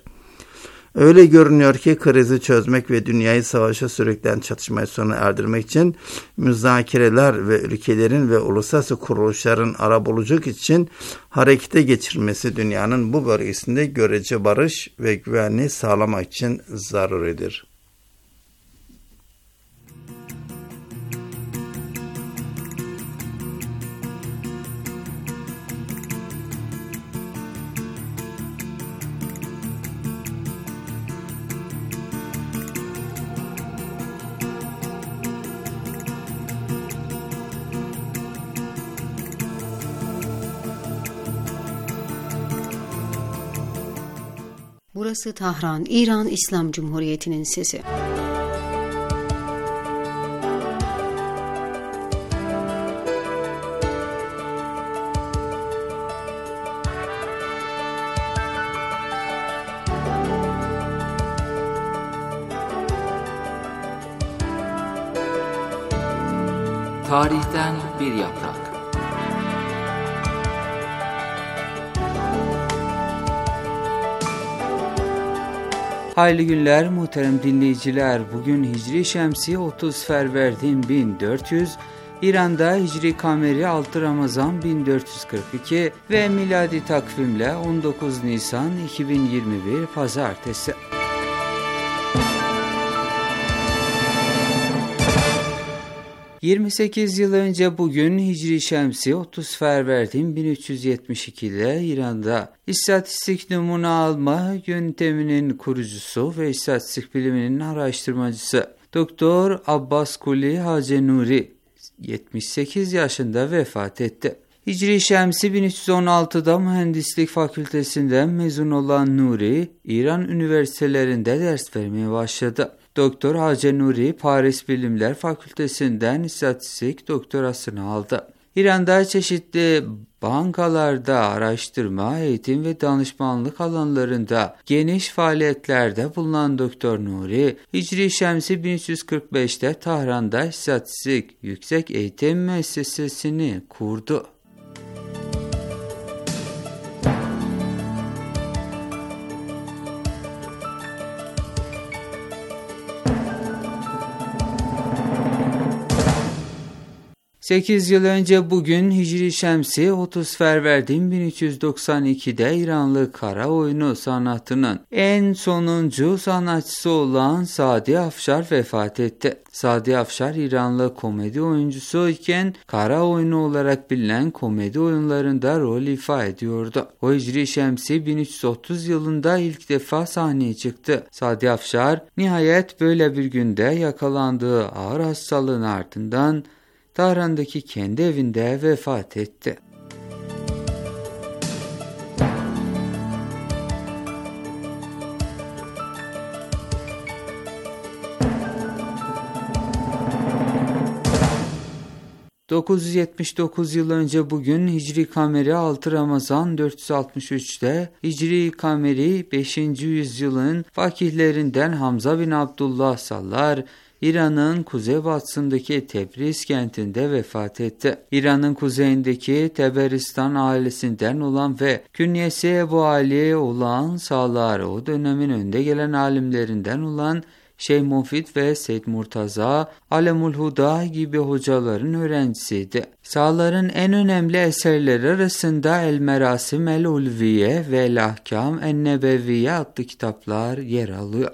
Öyle görünüyor ki krizi çözmek ve dünyayı savaşa sürükleyen çatışmayı sona erdirmek için müzakereler ve ülkelerin ve uluslararası kuruluşların arabuluculuk için harekete geçirmesi dünyanın bu bölgesinde görece barış ve güvenliği sağlamak için zaruridir. Burası Tahran, İran İslam Cumhuriyeti'nin sesi. Tarihten bir yaprak. Hayırlı günler muhterem dinleyiciler. Bugün Hicri Şemsi otuz Ferverdin bin dört yüz, İran'da Hicri Kameri altı Ramazan bin dört yüz kırk iki ve miladi takvimle on dokuz Nisan iki bin yirmi bir Pazartesi. yirmi sekiz yıl önce bugün Hicri Şemsi otuz Ferverdin bin üç yüz yetmiş iki'de İran'da istatistik numune alma yönteminin kurucusu ve istatistik biliminin araştırmacısı Doktor Abbas Kuli Hacenuri yetmiş sekiz yaşında vefat etti. Hicri Şemsi bin üç yüz on altı'da Mühendislik Fakültesinden mezun olan Nuri, İran üniversitelerinde ders vermeye başladı. Doktor Hacenuri, Paris Bilimler Fakültesinden istatistik doktorasını aldı. İran'da çeşitli bankalarda araştırma, eğitim ve danışmanlık alanlarında geniş faaliyetlerde bulunan Doktor Nuri, Hicri Şemsi bin üç yüz kırk beş'te Tahran'da İstatistik Yüksek Eğitim Müessesesini kurdu. sekiz yıl önce bugün Hicri Şemsi otuz Ferverdin bin üç yüz doksan iki'de İranlı kara oyunu sanatının en sonuncu sanatçısı olan Sadi Afşar vefat etti. Sadi Afşar İranlı komedi oyuncusu iken kara oyunu olarak bilinen komedi oyunlarında rol ifa ediyordu. O Hicri Şemsi bin üç yüz otuz yılında ilk defa sahneye çıktı. Sadi Afşar nihayet böyle bir günde yakalandığı ağır hastalığın ardından Tahran'daki kendi evinde vefat etti. dokuz yüz yetmiş dokuz yıl önce bugün Hicri Kameri altı Ramazan dört yüz altmış üç'te Hicri Kameri beşinci yüzyılın fakihlerinden Hamza bin Abdullah Sallar, İran'ın kuzeybatısındaki Tebriz kentinde vefat etti. İran'ın kuzeyindeki Teberistan ailesinden olan ve künyesi Ebu Ali olan Salar, o dönemin önde gelen alimlerinden olan Şeyh Mufid ve Seyyid Murtaza, Alemul Huda gibi hocaların öğrencisiydi. Salar'ın en önemli eserleri arasında El Merasim El Ulviye ve El Ahkam En Nebeviye adlı kitaplar yer alıyor.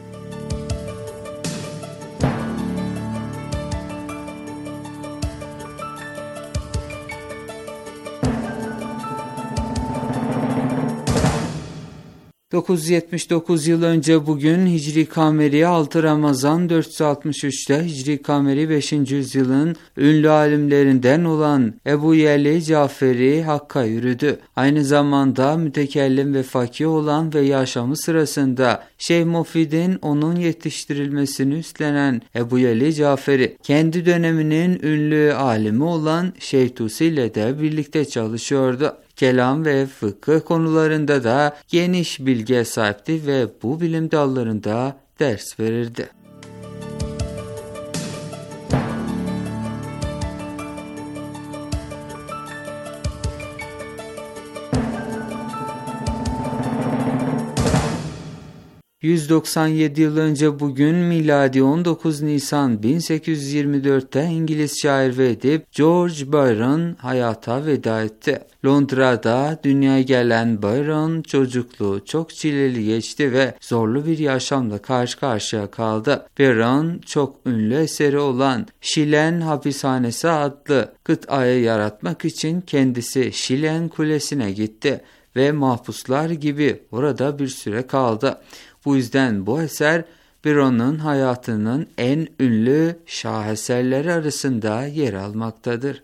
dokuz yüz yetmiş dokuz yıl önce bugün Hicri Kameri altı Ramazan dört yüz altmış üç'te Hicri Kameri beşinci yüzyılın ünlü alimlerinden olan Ebu Yeli Caferi Hakk'a yürüdü. Aynı zamanda mütekellim ve fakih olan ve yaşamı sırasında Şeyh Mufid'in onun yetiştirilmesini üstlenen Ebu Yeli Caferi, kendi döneminin ünlü alimi olan Şeyh Tusi ile de birlikte çalışıyordu. Kelam ve fıkıh konularında da geniş bilgiye sahipti ve bu bilim dallarında ders verirdi. yüz doksan yedi yıl önce bugün miladi on dokuz Nisan bin sekiz yüz yirmi dört'te İngiliz şair ve edip George Byron hayata veda etti. Londra'da dünyaya gelen Byron çocukluğu çok çileli geçti ve zorlu bir yaşamla karşı karşıya kaldı. Byron çok ünlü eseri olan Şilen Hapishanesi adlı kıtayı yaratmak için kendisi Şilen Kulesi'ne gitti ve mahpuslar gibi orada bir süre kaldı. Bu yüzden bu eser Byron'un hayatının en ünlü şaheserleri arasında yer almaktadır.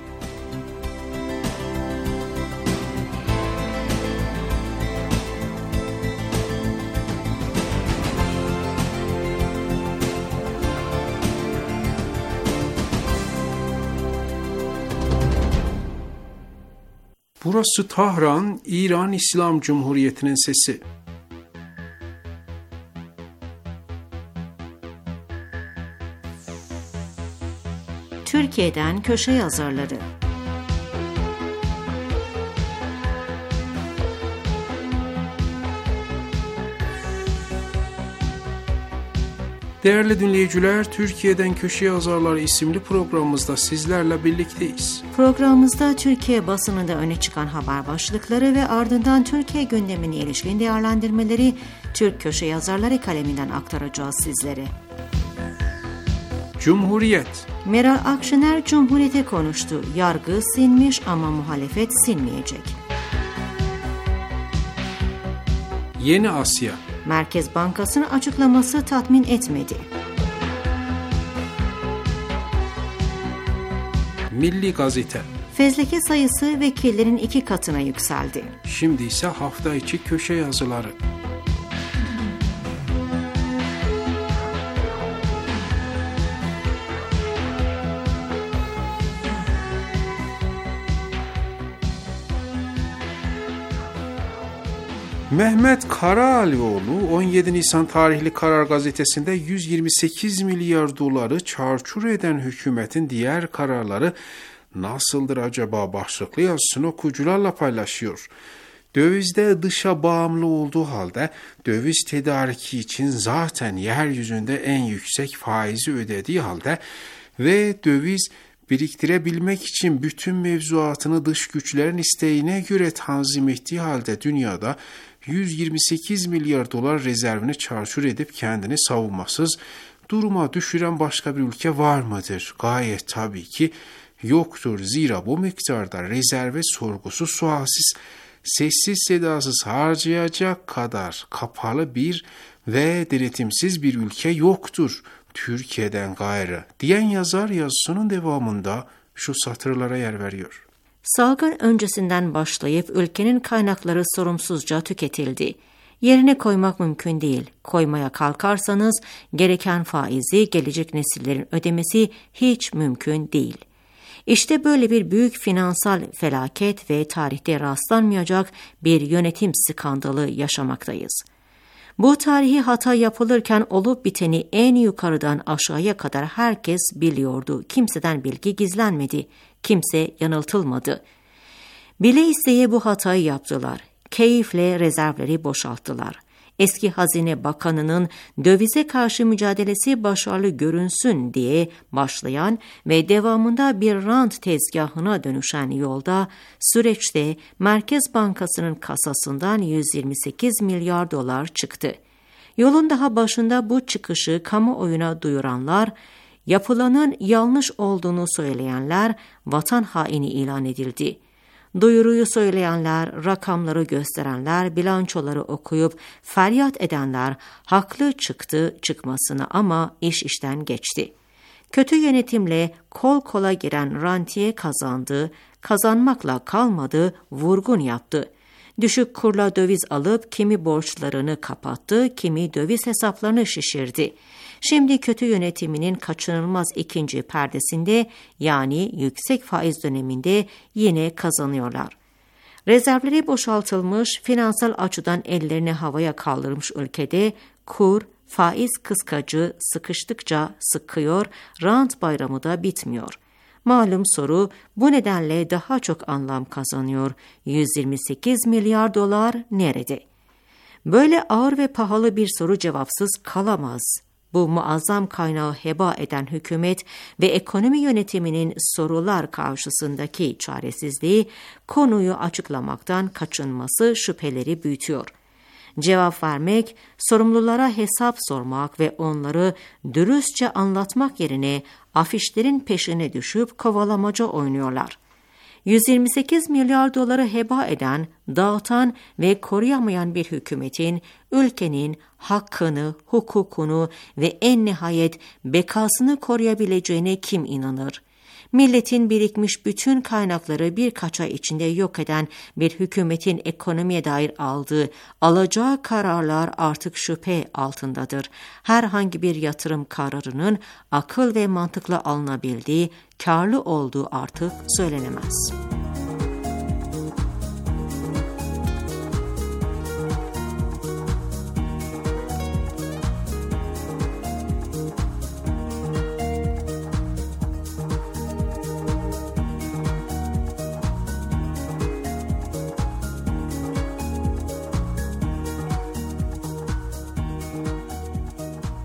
Burası Tahran, İran İslam Cumhuriyeti'nin sesi. Türkiye'den köşe yazarları. Değerli dinleyiciler, Türkiye'den Köşe Yazarları isimli programımızda sizlerle birlikteyiz. Programımızda Türkiye basınında öne çıkan haber başlıkları ve ardından Türkiye gündemine ilişkin değerlendirmeleri Türk Köşe Yazarları kaleminden aktaracağız sizlere. Cumhuriyet. Meral Akşener Cumhuriyet'e konuştu. Yargı sinmiş ama muhalefet sinmeyecek. Yeni Asya. Merkez Bankası'nın açıklaması tatmin etmedi. Milli Gazete. Fezleke sayısı vekillerin iki katına yükseldi. Şimdi ise hafta içi köşe yazıları. Mehmet Karaalioğlu on yedi Nisan tarihli Karar Gazetesi'nde yüz yirmi sekiz milyar doları çarçur eden hükümetin diğer kararları nasıldır acaba başlıklı yazısını okuyucularla paylaşıyor. Dövizde dışa bağımlı olduğu halde döviz tedariki için zaten yeryüzünde en yüksek faizi ödediği halde ve döviz biriktirebilmek için bütün mevzuatını dış güçlerin isteğine göre tanzim ettiği halde dünyada yüz yirmi sekiz milyar dolar rezervini çarçur edip kendini savunmasız duruma düşüren başka bir ülke var mıdır? Gayet tabii ki yoktur. Zira bu miktarda rezerve sorgusu sualsiz, sessiz sedasız harcayacak kadar kapalı bir ve denetimsiz bir ülke yoktur Türkiye'den gayrı diyen yazar yazısının devamında şu satırlara yer veriyor. Salgın öncesinden başlayıp ülkenin kaynakları sorumsuzca tüketildi. Yerine koymak mümkün değil. Koymaya kalkarsanız gereken faizi gelecek nesillerin ödemesi hiç mümkün değil. İşte böyle bir büyük finansal felaket ve tarihte rastlanmayacak bir yönetim skandalı yaşamaktayız. Bu tarihi hata yapılırken olup biteni en yukarıdan aşağıya kadar herkes biliyordu. Kimseden bilgi gizlenmedi. Kimse yanıltılmadı. Bile isteye bu hatayı yaptılar. Keyifle rezervleri boşalttılar. Eski Hazine Bakanı'nın dövize karşı mücadelesi başarılı görünsün diye başlayan ve devamında bir rant tezgahına dönüşen yolda süreçte Merkez Bankası'nın kasasından yüz yirmi sekiz milyar dolar çıktı. Yolun daha başında bu çıkışı kamuoyuna duyuranlar, yapılanın yanlış olduğunu söyleyenler vatan haini ilan edildi. Duyuruyu söyleyenler, rakamları gösterenler, bilançoları okuyup feryat edenler haklı çıktı çıkmasına ama iş işten geçti. Kötü yönetimle kol kola giren rantiye kazandı, kazanmakla kalmadı, vurgun yaptı. Düşük kurla döviz alıp kimi borçlarını kapattı, kimi döviz hesaplarını şişirdi. Şimdi kötü yönetiminin kaçınılmaz ikinci perdesinde yani yüksek faiz döneminde yine kazanıyorlar. Rezervleri boşaltılmış, finansal açıdan ellerini havaya kaldırmış ülkede kur, faiz kıskacı sıkıştıkça sıkıyor, rant bayramı da bitmiyor. Malum soru bu nedenle daha çok anlam kazanıyor. yüz yirmi sekiz milyar dolar nerede? Böyle ağır ve pahalı bir soru cevapsız kalamaz. Bu muazzam kaynağı heba eden hükümet ve ekonomi yönetiminin sorular karşısındaki çaresizliği konuyu açıklamaktan kaçınması şüpheleri büyütüyor. Cevap vermek, sorumlulara hesap sormak ve onları dürüstçe anlatmak yerine afişlerin peşine düşüp kovalamaca oynuyorlar. yüz yirmi sekiz milyar doları heba eden, dağıtan ve koruyamayan bir hükümetin ülkenin hakkını, hukukunu ve en nihayet bekasını koruyabileceğine kim inanır? Milletin birikmiş bütün kaynakları birkaç ay içinde yok eden bir hükümetin ekonomiye dair aldığı, alacağı kararlar artık şüphe altındadır. Herhangi bir yatırım kararının akıl ve mantıkla alınabildiği, karlı olduğu artık söylenemez.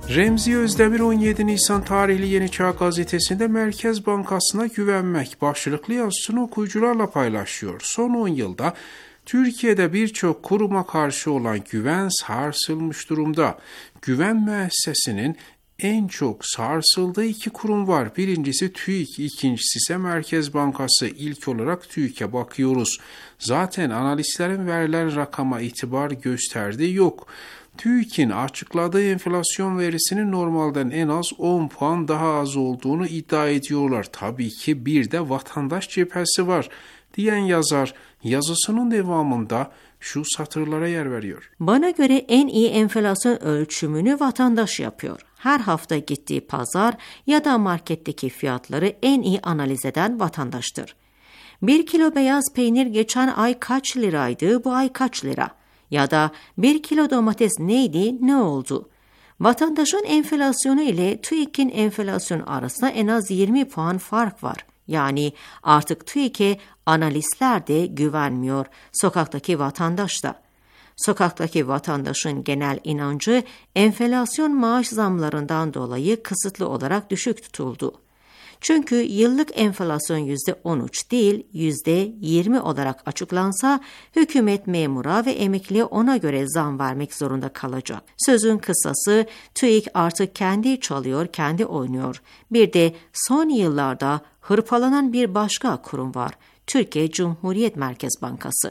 Remzi Özdemir on yedi Nisan tarihli Yeni Çağ gazetesinde Merkez Bankası'na güvenmek başlıklı yazısını okuyucularla paylaşıyor. Son on yılda Türkiye'de birçok kuruma karşı olan güven sarsılmış durumda. Güven müessesesinin en çok sarsıldığı iki kurum var. Birincisi TÜİK, ikincisi ise Merkez Bankası. İlk olarak TÜİK'e bakıyoruz. Zaten analistlerin verilen rakama itibar gösterdiği yok. TÜİK'in açıkladığı enflasyon verisinin normalden en az on puan daha az olduğunu iddia ediyorlar. Tabii ki bir de vatandaş cephesi var diyen yazar yazısının devamında şu satırlara yer veriyor. Bana göre en iyi enflasyon ölçümünü vatandaş yapıyor. Her hafta gittiği pazar ya da marketteki fiyatları en iyi analiz eden vatandaştır. Bir kilo beyaz peynir geçen ay kaç liraydı, bu ay kaç lira? Ya da bir kilo domates neydi, ne oldu? Vatandaşın enflasyonu ile TÜİK'in enflasyonu arasında en az yirmi puan fark var. Yani artık TÜİK'e analistler de güvenmiyor, sokaktaki vatandaş da. Sokaktaki vatandaşın genel inancı enflasyon maaş zamlarından dolayı kısıtlı olarak düşük tutuldu. Çünkü yıllık enflasyon yüzde on üç değil yüzde yirmi olarak açıklansa hükümet memura ve emekliye ona göre zam vermek zorunda kalacak. Sözün kısası TÜİK artık kendi çalıyor, kendi oynuyor. Bir de son yıllarda hırpalanan bir başka kurum var. Türkiye Cumhuriyet Merkez Bankası.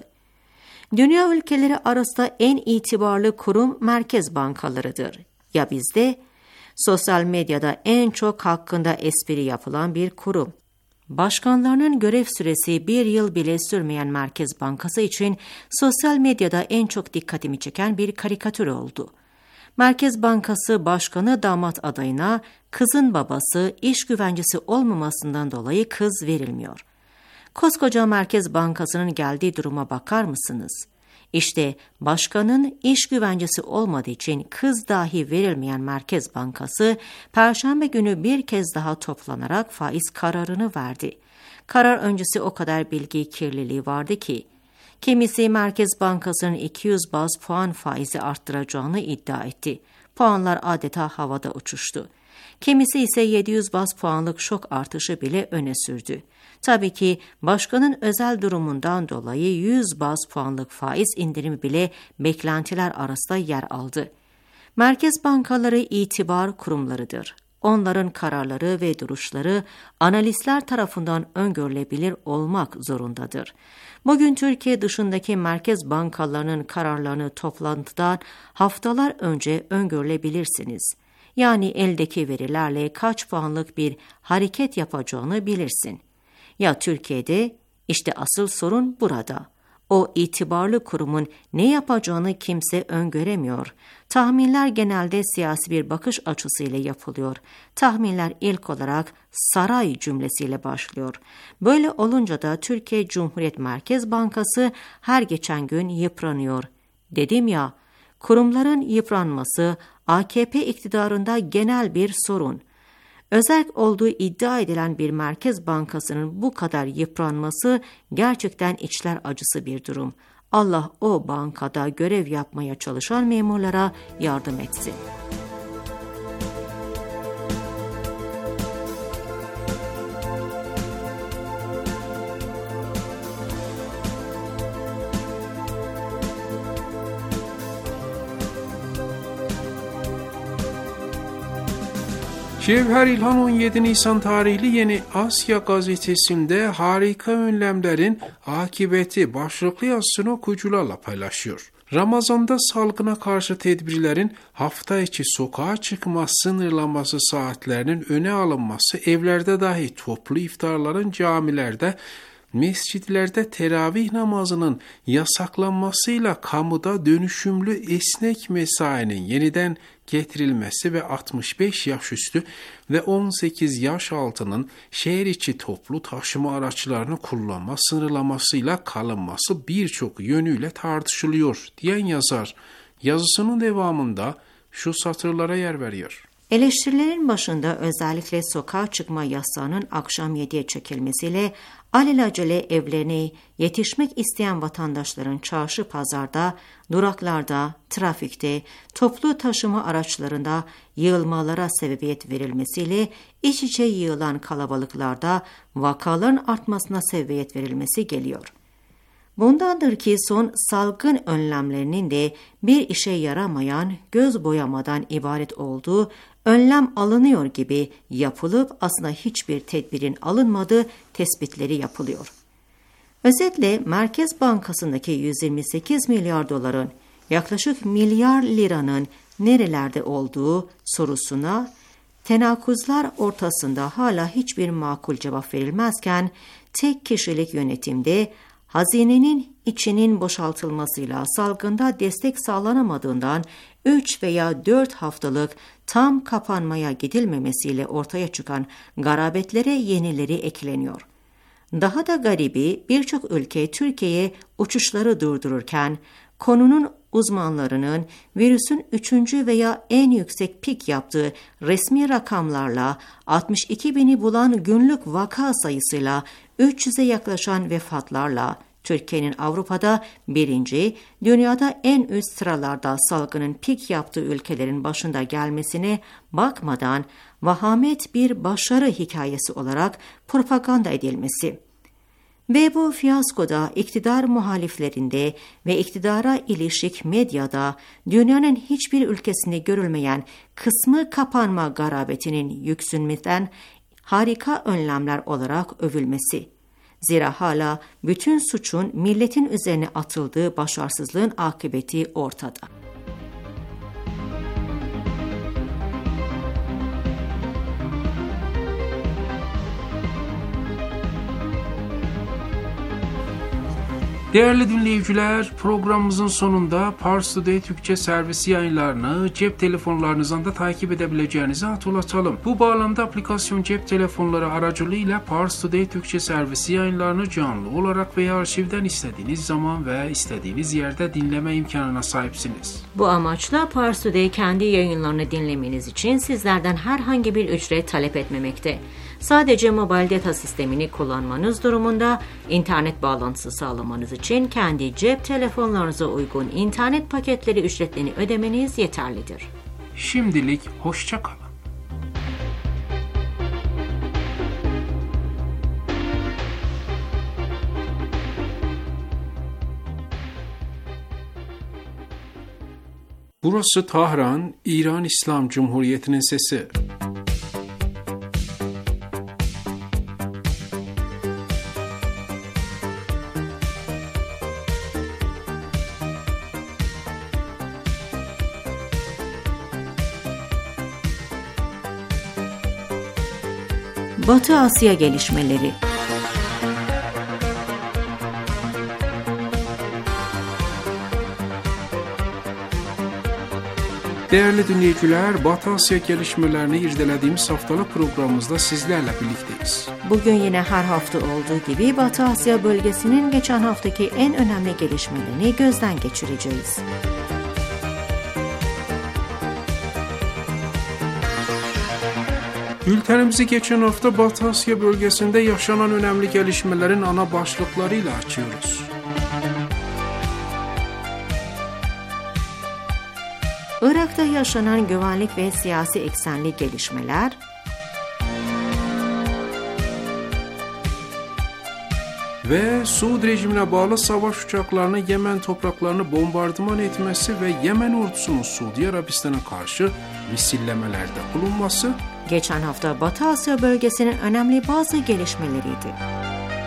Dünya ülkeleri arasında en itibarlı kurum merkez bankalarıdır. Ya bizde? Sosyal medyada en çok hakkında espri yapılan bir kurum. Başkanlarının görev süresi bir yıl bile sürmeyen Merkez Bankası için sosyal medyada en çok dikkatimi çeken bir karikatür oldu. Merkez Bankası Başkanı damat adayına kızın babası iş güvencesi olmamasından dolayı kız verilmiyor. Koskoca Merkez Bankası'nın geldiği duruma bakar mısınız? İşte başkanın iş güvencesi olmadığı için kız dahi verilmeyen Merkez Bankası Perşembe günü bir kez daha toplanarak faiz kararını verdi. Karar öncesi o kadar bilgi kirliliği vardı ki, kimisi Merkez Bankası'nın iki yüz baz puan faizi arttıracağını iddia etti. Puanlar adeta havada uçuştu. Kimisi ise yedi yüz baz puanlık şok artışı bile öne sürdü. Tabii ki başkanın özel durumundan dolayı yüz baz puanlık faiz indirimi bile beklentiler arasında yer aldı. Merkez bankaları itibar kurumlarıdır. Onların kararları ve duruşları analistler tarafından öngörülebilir olmak zorundadır. Bugün Türkiye dışındaki merkez bankalarının kararlarını toplantıdan haftalar önce öngörülebilirsiniz. Yani eldeki verilerle kaç puanlık bir hareket yapacağını bilirsin. Ya Türkiye'de? İşte asıl sorun burada. O itibarlı kurumun ne yapacağını kimse öngöremiyor. Tahminler genelde siyasi bir bakış açısıyla yapılıyor. Tahminler ilk olarak saray cümlesiyle başlıyor. Böyle olunca da Türkiye Cumhuriyet Merkez Bankası her geçen gün yıpranıyor. Dedim ya, kurumların yıpranması A K P iktidarında genel bir sorun. Özerk olduğu iddia edilen bir merkez bankasının bu kadar yıpranması gerçekten içler acısı bir durum. Allah o bankada görev yapmaya çalışan memurlara yardım etsin. Cevher İlhan on yedi Nisan tarihli Yeni Asya gazetesinde harika önlemlerin akıbeti başlıklı yazısını okuyucularla paylaşıyor. Ramazan'da salgına karşı tedbirlerin hafta içi sokağa çıkma sınırlanması saatlerinin öne alınması, evlerde dahi toplu iftarların camilerde, mescitlerde teravih namazının yasaklanmasıyla kamuda dönüşümlü esnek mesainin yeniden getirilmesi ve altmış beş yaş üstü ve on sekiz yaş altının şehir içi toplu taşıma araçlarını kullanma sınırlamasıyla kalınması birçok yönüyle tartışılıyor diyen yazar yazısının devamında şu satırlara yer veriyor. Eleştirilerin başında özellikle sokağa çıkma yasağının akşam yediye çekilmesiyle alelacele evlerine yetişmek isteyen vatandaşların çarşı pazarda, duraklarda, trafikte, toplu taşıma araçlarında yığılmalara sebebiyet verilmesiyle iç içe yığılan kalabalıklarda vakaların artmasına sebebiyet verilmesi geliyor. Bundandır ki son salgın önlemlerinin de bir işe yaramayan göz boyamadan ibaret olduğu, önlem alınıyor gibi yapılıp aslında hiçbir tedbirin alınmadığı tespitleri yapılıyor. Özetle Merkez Bankası'ndaki yüz yirmi sekiz milyar doların yaklaşık milyar liranın nerelerde olduğu sorusuna tenakuzlar ortasında hala hiçbir makul cevap verilmezken tek kişilik yönetimde hazinenin içinin boşaltılmasıyla salgında destek sağlanamadığından üç veya dört haftalık tam kapanmaya gidilmemesiyle ortaya çıkan garabetlere yenileri ekleniyor. Daha da garibi birçok ülke Türkiye'ye uçuşları durdururken konunun uzmanlarının virüsün üçüncü veya en yüksek pik yaptığı resmi rakamlarla altmış iki bini bulan günlük vaka sayısıyla üç yüze yaklaşan vefatlarla Türkiye'nin Avrupa'da birinci, dünyada en üst sıralarda salgının pik yaptığı ülkelerin başında gelmesine bakmadan vahamet bir başarı hikayesi olarak propaganda edilmesi. Ve bu fiyaskoda iktidar muhaliflerinde ve iktidara ilişik medyada dünyanın hiçbir ülkesinde görülmeyen kısmı kapanma garabetinin yüksünmeden harika önlemler olarak övülmesi. Zira hala bütün suçun milletin üzerine atıldığı başarısızlığın akıbeti ortada. Değerli dinleyiciler, programımızın sonunda Pars Today Türkçe servisi yayınlarını cep telefonlarınızdan da takip edebileceğinizi hatırlatalım. Bu bağlamda aplikasyon cep telefonları aracılığıyla Pars Today Türkçe servisi yayınlarını canlı olarak veya arşivden istediğiniz zaman ve istediğiniz yerde dinleme imkanına sahipsiniz. Bu amaçla Pars Today kendi yayınlarını dinlemeniz için sizlerden herhangi bir ücret talep etmemekte. Sadece mobil data sistemini kullanmanız durumunda internet bağlantısı sağlamanız için kendi cep telefonlarınıza uygun internet paketleri ücretlerini ödemeniz yeterlidir. Şimdilik hoşça kalın. Burası Tahran, İran İslam Cumhuriyeti'nin sesi. Batı Asya gelişmeleri. Değerli dinleyiciler, Batı Asya gelişmelerini irdelediğimiz haftalık programımızda sizlerle birlikteyiz. Bugün yine her hafta olduğu gibi Batı Asya bölgesinin geçen haftaki en önemli gelişmelerini gözden geçireceğiz. Bültenimizi geçen hafta Batı Asya bölgesinde yaşanan önemli gelişmelerin ana başlıklarıyla açıyoruz. Irak'ta yaşanan güvenlik ve siyasi eksenli gelişmeler, ve Suud rejimine bağlı savaş uçaklarının Yemen topraklarını bombardıman etmesi ve Yemen ordusunun Suudi Arabistan'a karşı misillemelerde bulunması, geçen hafta Batı Asya bölgesinin önemli bazı gelişmeleriydi.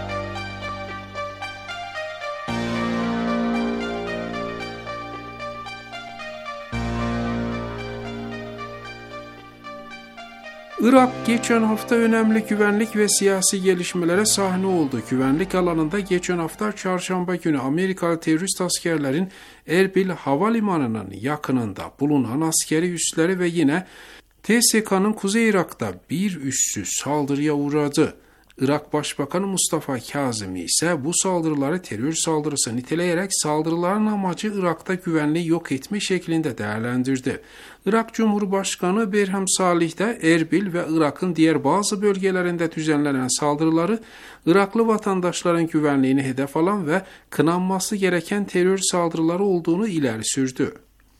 Irak geçen hafta önemli güvenlik ve siyasi gelişmelere sahne oldu. Güvenlik alanında geçen hafta çarşamba günü Amerikalı terörist askerlerin Erbil Havalimanı'nın yakınında bulunan askeri üsleri ve yine T S K'nın Kuzey Irak'ta bir üssü saldırıya uğradı. Irak Başbakanı Mustafa Kazimi ise bu saldırıları terör saldırısı niteleyerek saldırıların amacı Irak'ta güvenliği yok etme şeklinde değerlendirdi. Irak Cumhurbaşkanı Berhem Salih de Erbil ve Irak'ın diğer bazı bölgelerinde düzenlenen saldırıları Iraklı vatandaşların güvenliğini hedef alan ve kınanması gereken terör saldırıları olduğunu ileri sürdü.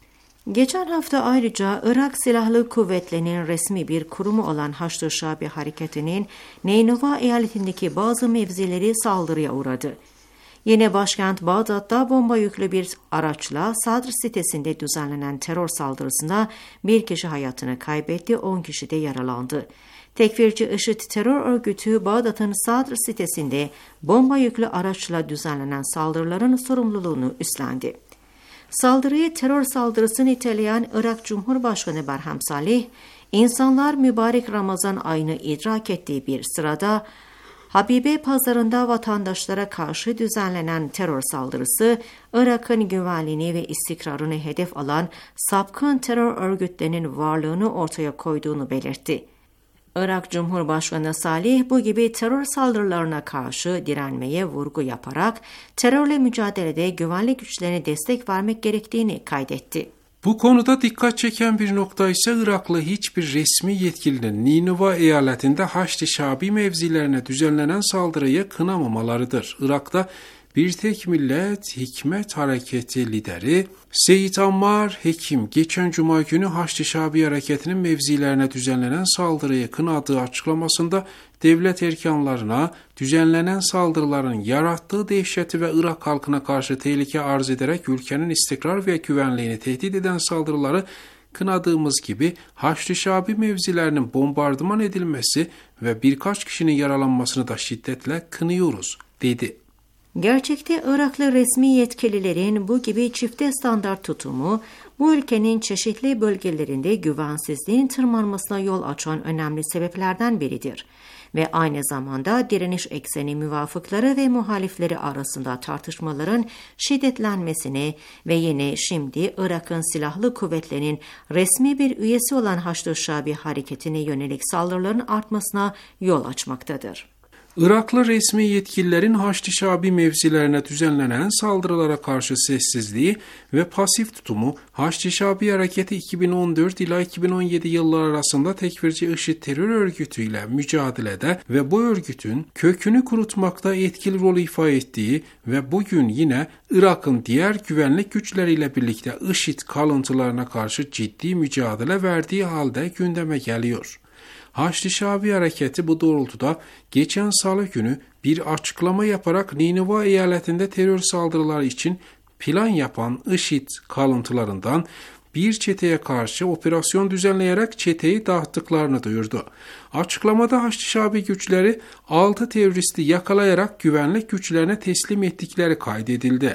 Geçen hafta ayrıca Irak Silahlı Kuvvetleri'nin resmi bir kurumu olan Haçlı Şabi Hareketi'nin Neynova eyaletindeki bazı mevzileri saldırıya uğradı. Yine başkent Bağdat'ta bomba yüklü bir araçla Sadr sitesinde düzenlenen terör saldırısında bir kişi hayatını kaybetti, on kişi de yaralandı. Tekfirci IŞİD terör örgütü Bağdat'ın Sadr sitesinde bomba yüklü araçla düzenlenen saldırıların sorumluluğunu üstlendi. Saldırıyı terör saldırısı niteleyen Irak Cumhurbaşkanı Berhem Salih, insanlar mübarek Ramazan ayını idrak ettiği bir sırada, Habibe pazarında vatandaşlara karşı düzenlenen terör saldırısı, Irak'ın güvenliğini ve istikrarını hedef alan sapkın terör örgütlerinin varlığını ortaya koyduğunu belirtti. Irak Cumhurbaşkanı Salih bu gibi terör saldırılarına karşı direnmeye vurgu yaparak terörle mücadelede güvenlik güçlerine destek vermek gerektiğini kaydetti. Bu konuda dikkat çeken bir nokta ise Iraklı hiçbir resmi yetkilinin Ninova eyaletinde Haçlı Şabi mevzilerine düzenlenen saldırıyı kınamamalarıdır. Irak'ta Bir Tek Millet Hikmet Hareketi lideri Seyit Ammar Hekim geçen Cuma günü Haçlı Şabi Hareketi'nin mevzilerine düzenlenen saldırıyı kınadığı açıklamasında devlet erkanlarına düzenlenen saldırıların yarattığı dehşeti ve Irak halkına karşı tehlike arz ederek ülkenin istikrar ve güvenliğini tehdit eden saldırıları kınadığımız gibi Haçlı Şabi mevzilerinin bombardıman edilmesi ve birkaç kişinin yaralanmasını da şiddetle kınıyoruz, dedi. Gerçekte Iraklı resmi yetkililerin bu gibi çifte standart tutumu, bu ülkenin çeşitli bölgelerinde güvensizliğin tırmanmasına yol açan önemli sebeplerden biridir. Ve aynı zamanda direniş ekseni müvafıkları ve muhalifleri arasında tartışmaların şiddetlenmesine ve yine şimdi Irak'ın silahlı kuvvetlerinin resmi bir üyesi olan Haçlı Şabi Hareketi'ne yönelik saldırıların artmasına yol açmaktadır. Iraklı resmi yetkililerin Haçlı Şabi mevzilerine düzenlenen saldırılara karşı sessizliği ve pasif tutumu Haçlı Şabi Hareketi iki bin on dört ila iki bin on yedi yılları arasında tekfirci IŞİD terör örgütüyle mücadelede ve bu örgütün kökünü kurutmakta etkili rol ifa ettiği ve bugün yine Irak'ın diğer güvenlik güçleriyle birlikte IŞİD kalıntılarına karşı ciddi mücadele verdiği halde gündeme geliyor. Haçlı Şabi Hareketi bu doğrultuda geçen salı günü bir açıklama yaparak Ninova eyaletinde terör saldırıları için plan yapan IŞİD kalıntılarından bir çeteye karşı operasyon düzenleyerek çeteyi dağıttıklarını duyurdu. Açıklamada Haçlı Şabi güçleri altı teröristi yakalayarak güvenlik güçlerine teslim ettikleri kaydedildi.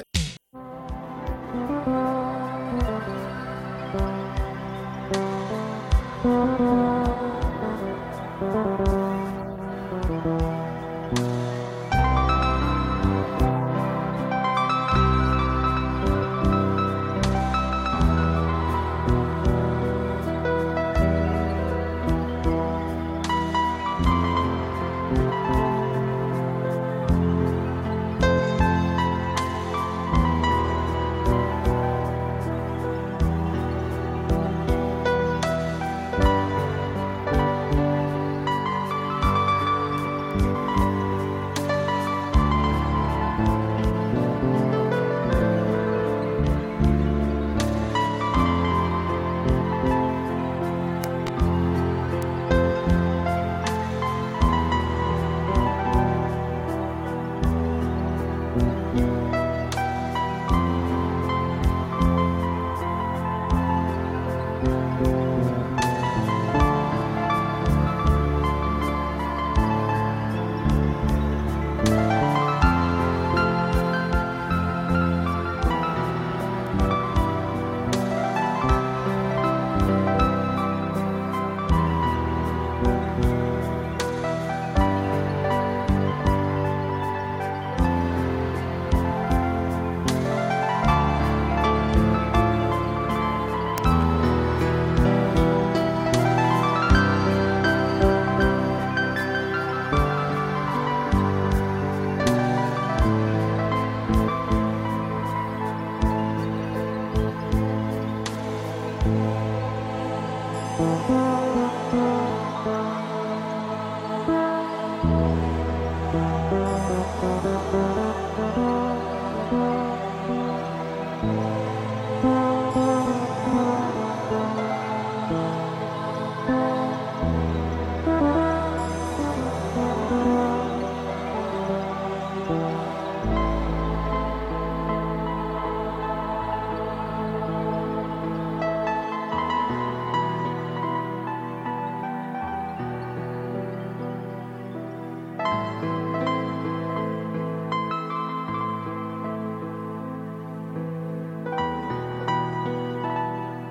Thank you.